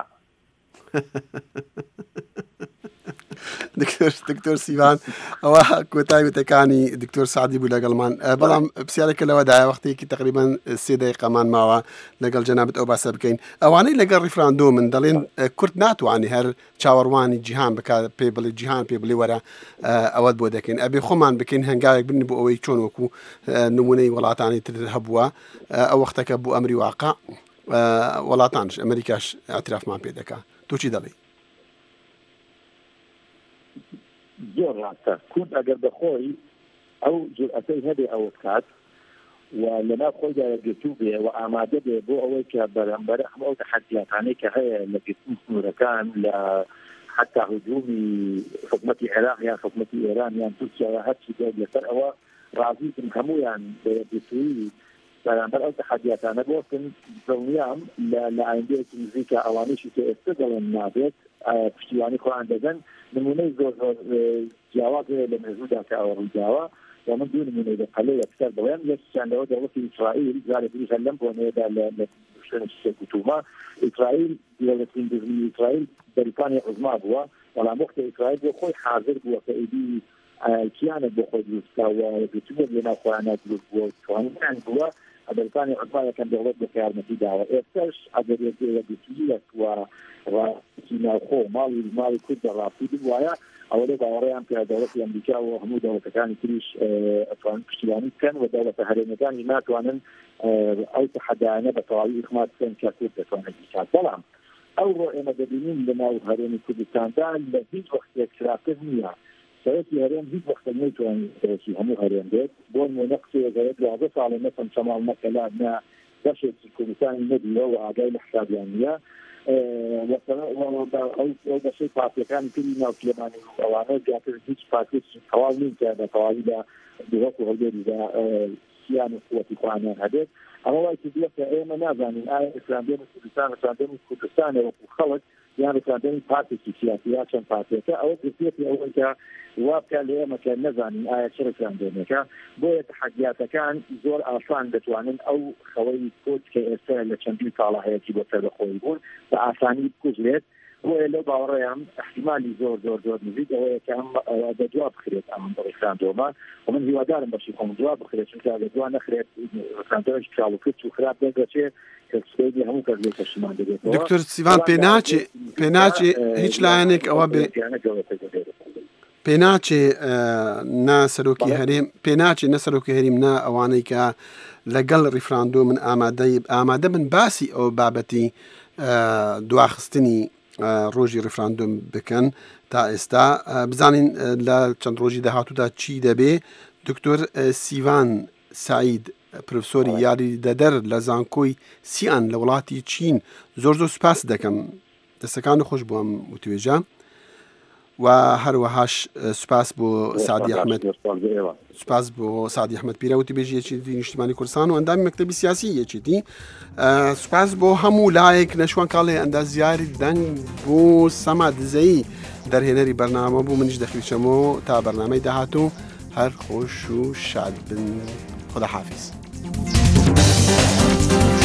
دکتۆر سیڤان، ئەوە کۆتایی وتەکانی دکتۆر سعدی بوو لەگەڵمان. بەڵام پرسیارێکە لەوەدایە وەختێکی تقریبان 3 دقیقەمان ماوە لەگەڵ جەنابەت ئەو باسە بکەین. ئەوانەی لەگەڵ ڕیفراندۆمن دەڵێن کورد ناتوانێت هەر چاوەڕوانی جیهان بکات، پێ بڵێ جیهان پێ بڵێ وەرە ئەوەت بۆ دەکەین، ئەبێ خۆمان بکەین هەنگاوێک بن بۆ ئەوەی چۆن وەکو نمونەی وڵاتانی تر هەبووە ئەو وەختەکە بوو ئەمری واقع وڵاتانش ئەمریکاش ئاعترافمان پێ دەکات. تۆ چی دەڵێ؟
زۆر ڕاستە، کورد ئەگەر بەخۆی ئەو جورئەتەی هەبێ ئەوە بکات و لەناو خۆیدا گرتوو بێ و ئامادە بێ بۆ ئەوەی کە بەرامبەر هەموو ئەو تەحەدیاتانەی کە هەیە لە گرتنی سنوورەکان، لە حتا هجوومی حکومەتی عێراق یان حکومەتی ئێران یان تورکیا هەرچی بێت لەسەر ئەوە ڕازیتم هەمویان بێتووی بەرامبەر ئەو تەحەدیاتانە بۆکن دڵنیام لە ئایندەیەکی نزیکە ئەوانەیشی کە ئێستا دەڵێن نابێت پشتیوانی خۆیان دەدەن. نمونەی زۆر جیاواز لە مێژوودا کە ئەوە ڕووداوە و من دوو نمونەی لە قەلەی یەکسەر دەڵێن. یەکیان لەوە دەوڵەتی ئیسرائیل جارێکی هەر لەم بۆنەیەدا لە شوێنێکی گوتومە ئیسرائیل دەوڵەتی دژنی ئیسرائیل بەریتانیا عوزما بووە، بەڵام وەختە ئیسرائیل بۆ خۆی حاضر بووە کە ئیدی کیانە بۆ خۆی دروستکاوە گوتووە لەناو خۆیانە دروست بووە توانیان بووە ئەمریکانی عوزما یەکەم دەوڵەت بە یارمەتی داوە. ئێستاش ئەگەر یەکگوتوویەک و ڕاستی ناوخۆ ماڵی کورد بەڕاستی بوایە ئەوە لێ باوەڕێیان کە دەوڵەتی ئەمریکا و هەموو دەوڵەتەکانی تریش ئەتوانن پشتیوانی بکەن و دەوڵەتە هەرێمیەکانی ناتوانن ئەو تەحەدایانە بە تەواوی ئیخمات بکەن کە کورد دەتوانێت بکات. بەڵام ئەو ڕۆ ئێمە دەبینین لە ناو هەرێمی کوردستاندا لە هیچ وەختێک خراپتر نییە. سەرەتی هەرێم هیچ وەختە نەیتوانێت سەرەکی هەموو هەرێم بێت. بۆ نمونە قسەیەک 12 ساڵە نەفەم شەماڵ مەکەلا نە بەشێکی کوردستانی نەبیوە و ئاگای لە حسابیان نییە. ئەو بەشەی پارتیەکانی تری ناوکیلەمانی ئەوانە زیاتر هیچ پارتیێکی تەواو نین کە بە تەواوی لە دووەک و هەولێریدا سیان و قووەتی خۆیان هەبێت. ئەمە وای کردووە کە ئێمە نازانین ئایا ڕێفراندۆمی کوردستان ڕێفراندۆمی کوردستانە وەکو خەڵک یان ڕێفراندۆمی پارتێکی سیاسی یا چەند پارتیەکە ئەوە گرتوێتی ئەوەی کە وا بکە لە ئێمە کە نەزانین ئایا چ ڕێفراندۆمێکە. بۆیە تەحەدیاتەکان زۆر ئاسان دەتوانن ئەو خەوەی کورد کە ئێستا لە چەندین ساڵە هەیەی بۆ سەربەخۆی بوون بە ئاسانی بکوژرێت. بۆیە لەو باوەڕێیان احتیمالی زۆر زۆر زۆر نزیک ئەوەیە کە ئەم دەجواب بخرێت ئەم ڕێفراندۆمە و من هیوادارم بەشی خۆم جواب بخرێت، چونکە ئەگەر جواب نەخرێت ڕێفراندۆمێکی کاڵوکرد و خراپ دەگەچێت کە سبەی هەموو کەس لێ پەشیمان دەبێتەوە.
دکتۆر سیڤان پێناچێ هیچ لایەنێک ئەوە بێ پێناچێ ناسەرۆکی هەرێم پێناچێ نەسەرۆکی هەرێم نا ئەوانەی کە لەگەڵ ڕیفراندۆ من ئامادە من باسی ئەو بابەتی دواخستنی ڕۆژی ڕیفراندۆم بکەن تا ئێستا بزانین لە چەند ڕۆژی داهاتوودا چی دەبێ. دکتۆر سیڤان سعید پرۆفسۆری یاری دەدەر لە زانکۆی سیان لە وڵاتی چین زۆر سوپاس دەکەم، دەستەکان خۆش بووم وتوێژە و هەروەهاش سوپاس بۆ سعدی ئەحمەد، سوپاس بۆ سعدی ئەحمەد پیرە وتیبێژی یەکێتی نیشتیمانی کوردستان و ئەندامی مەکتەبی سیاسی یەکێتی. سوپاس بۆ هەموو لایەک نەشوان کاڵێ ئەندازیاری دەنگ بۆ سەما دزەی دەرهێنەری بەرنامە بوو. منیش دەخلیچەمەوە تا بەرنامەی داهاتوو هەر خۆش و شاد بن. خدا حافظ.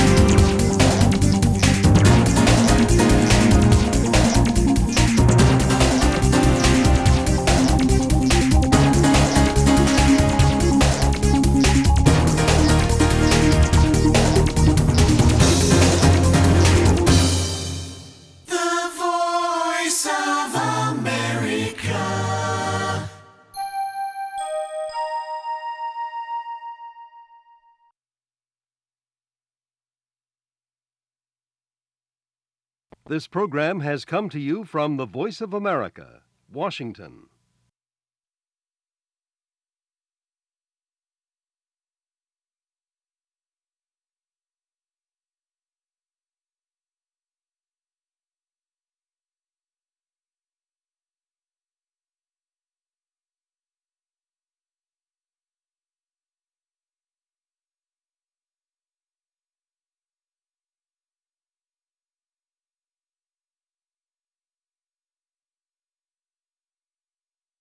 This program has come to you from the Voice of America, Washington.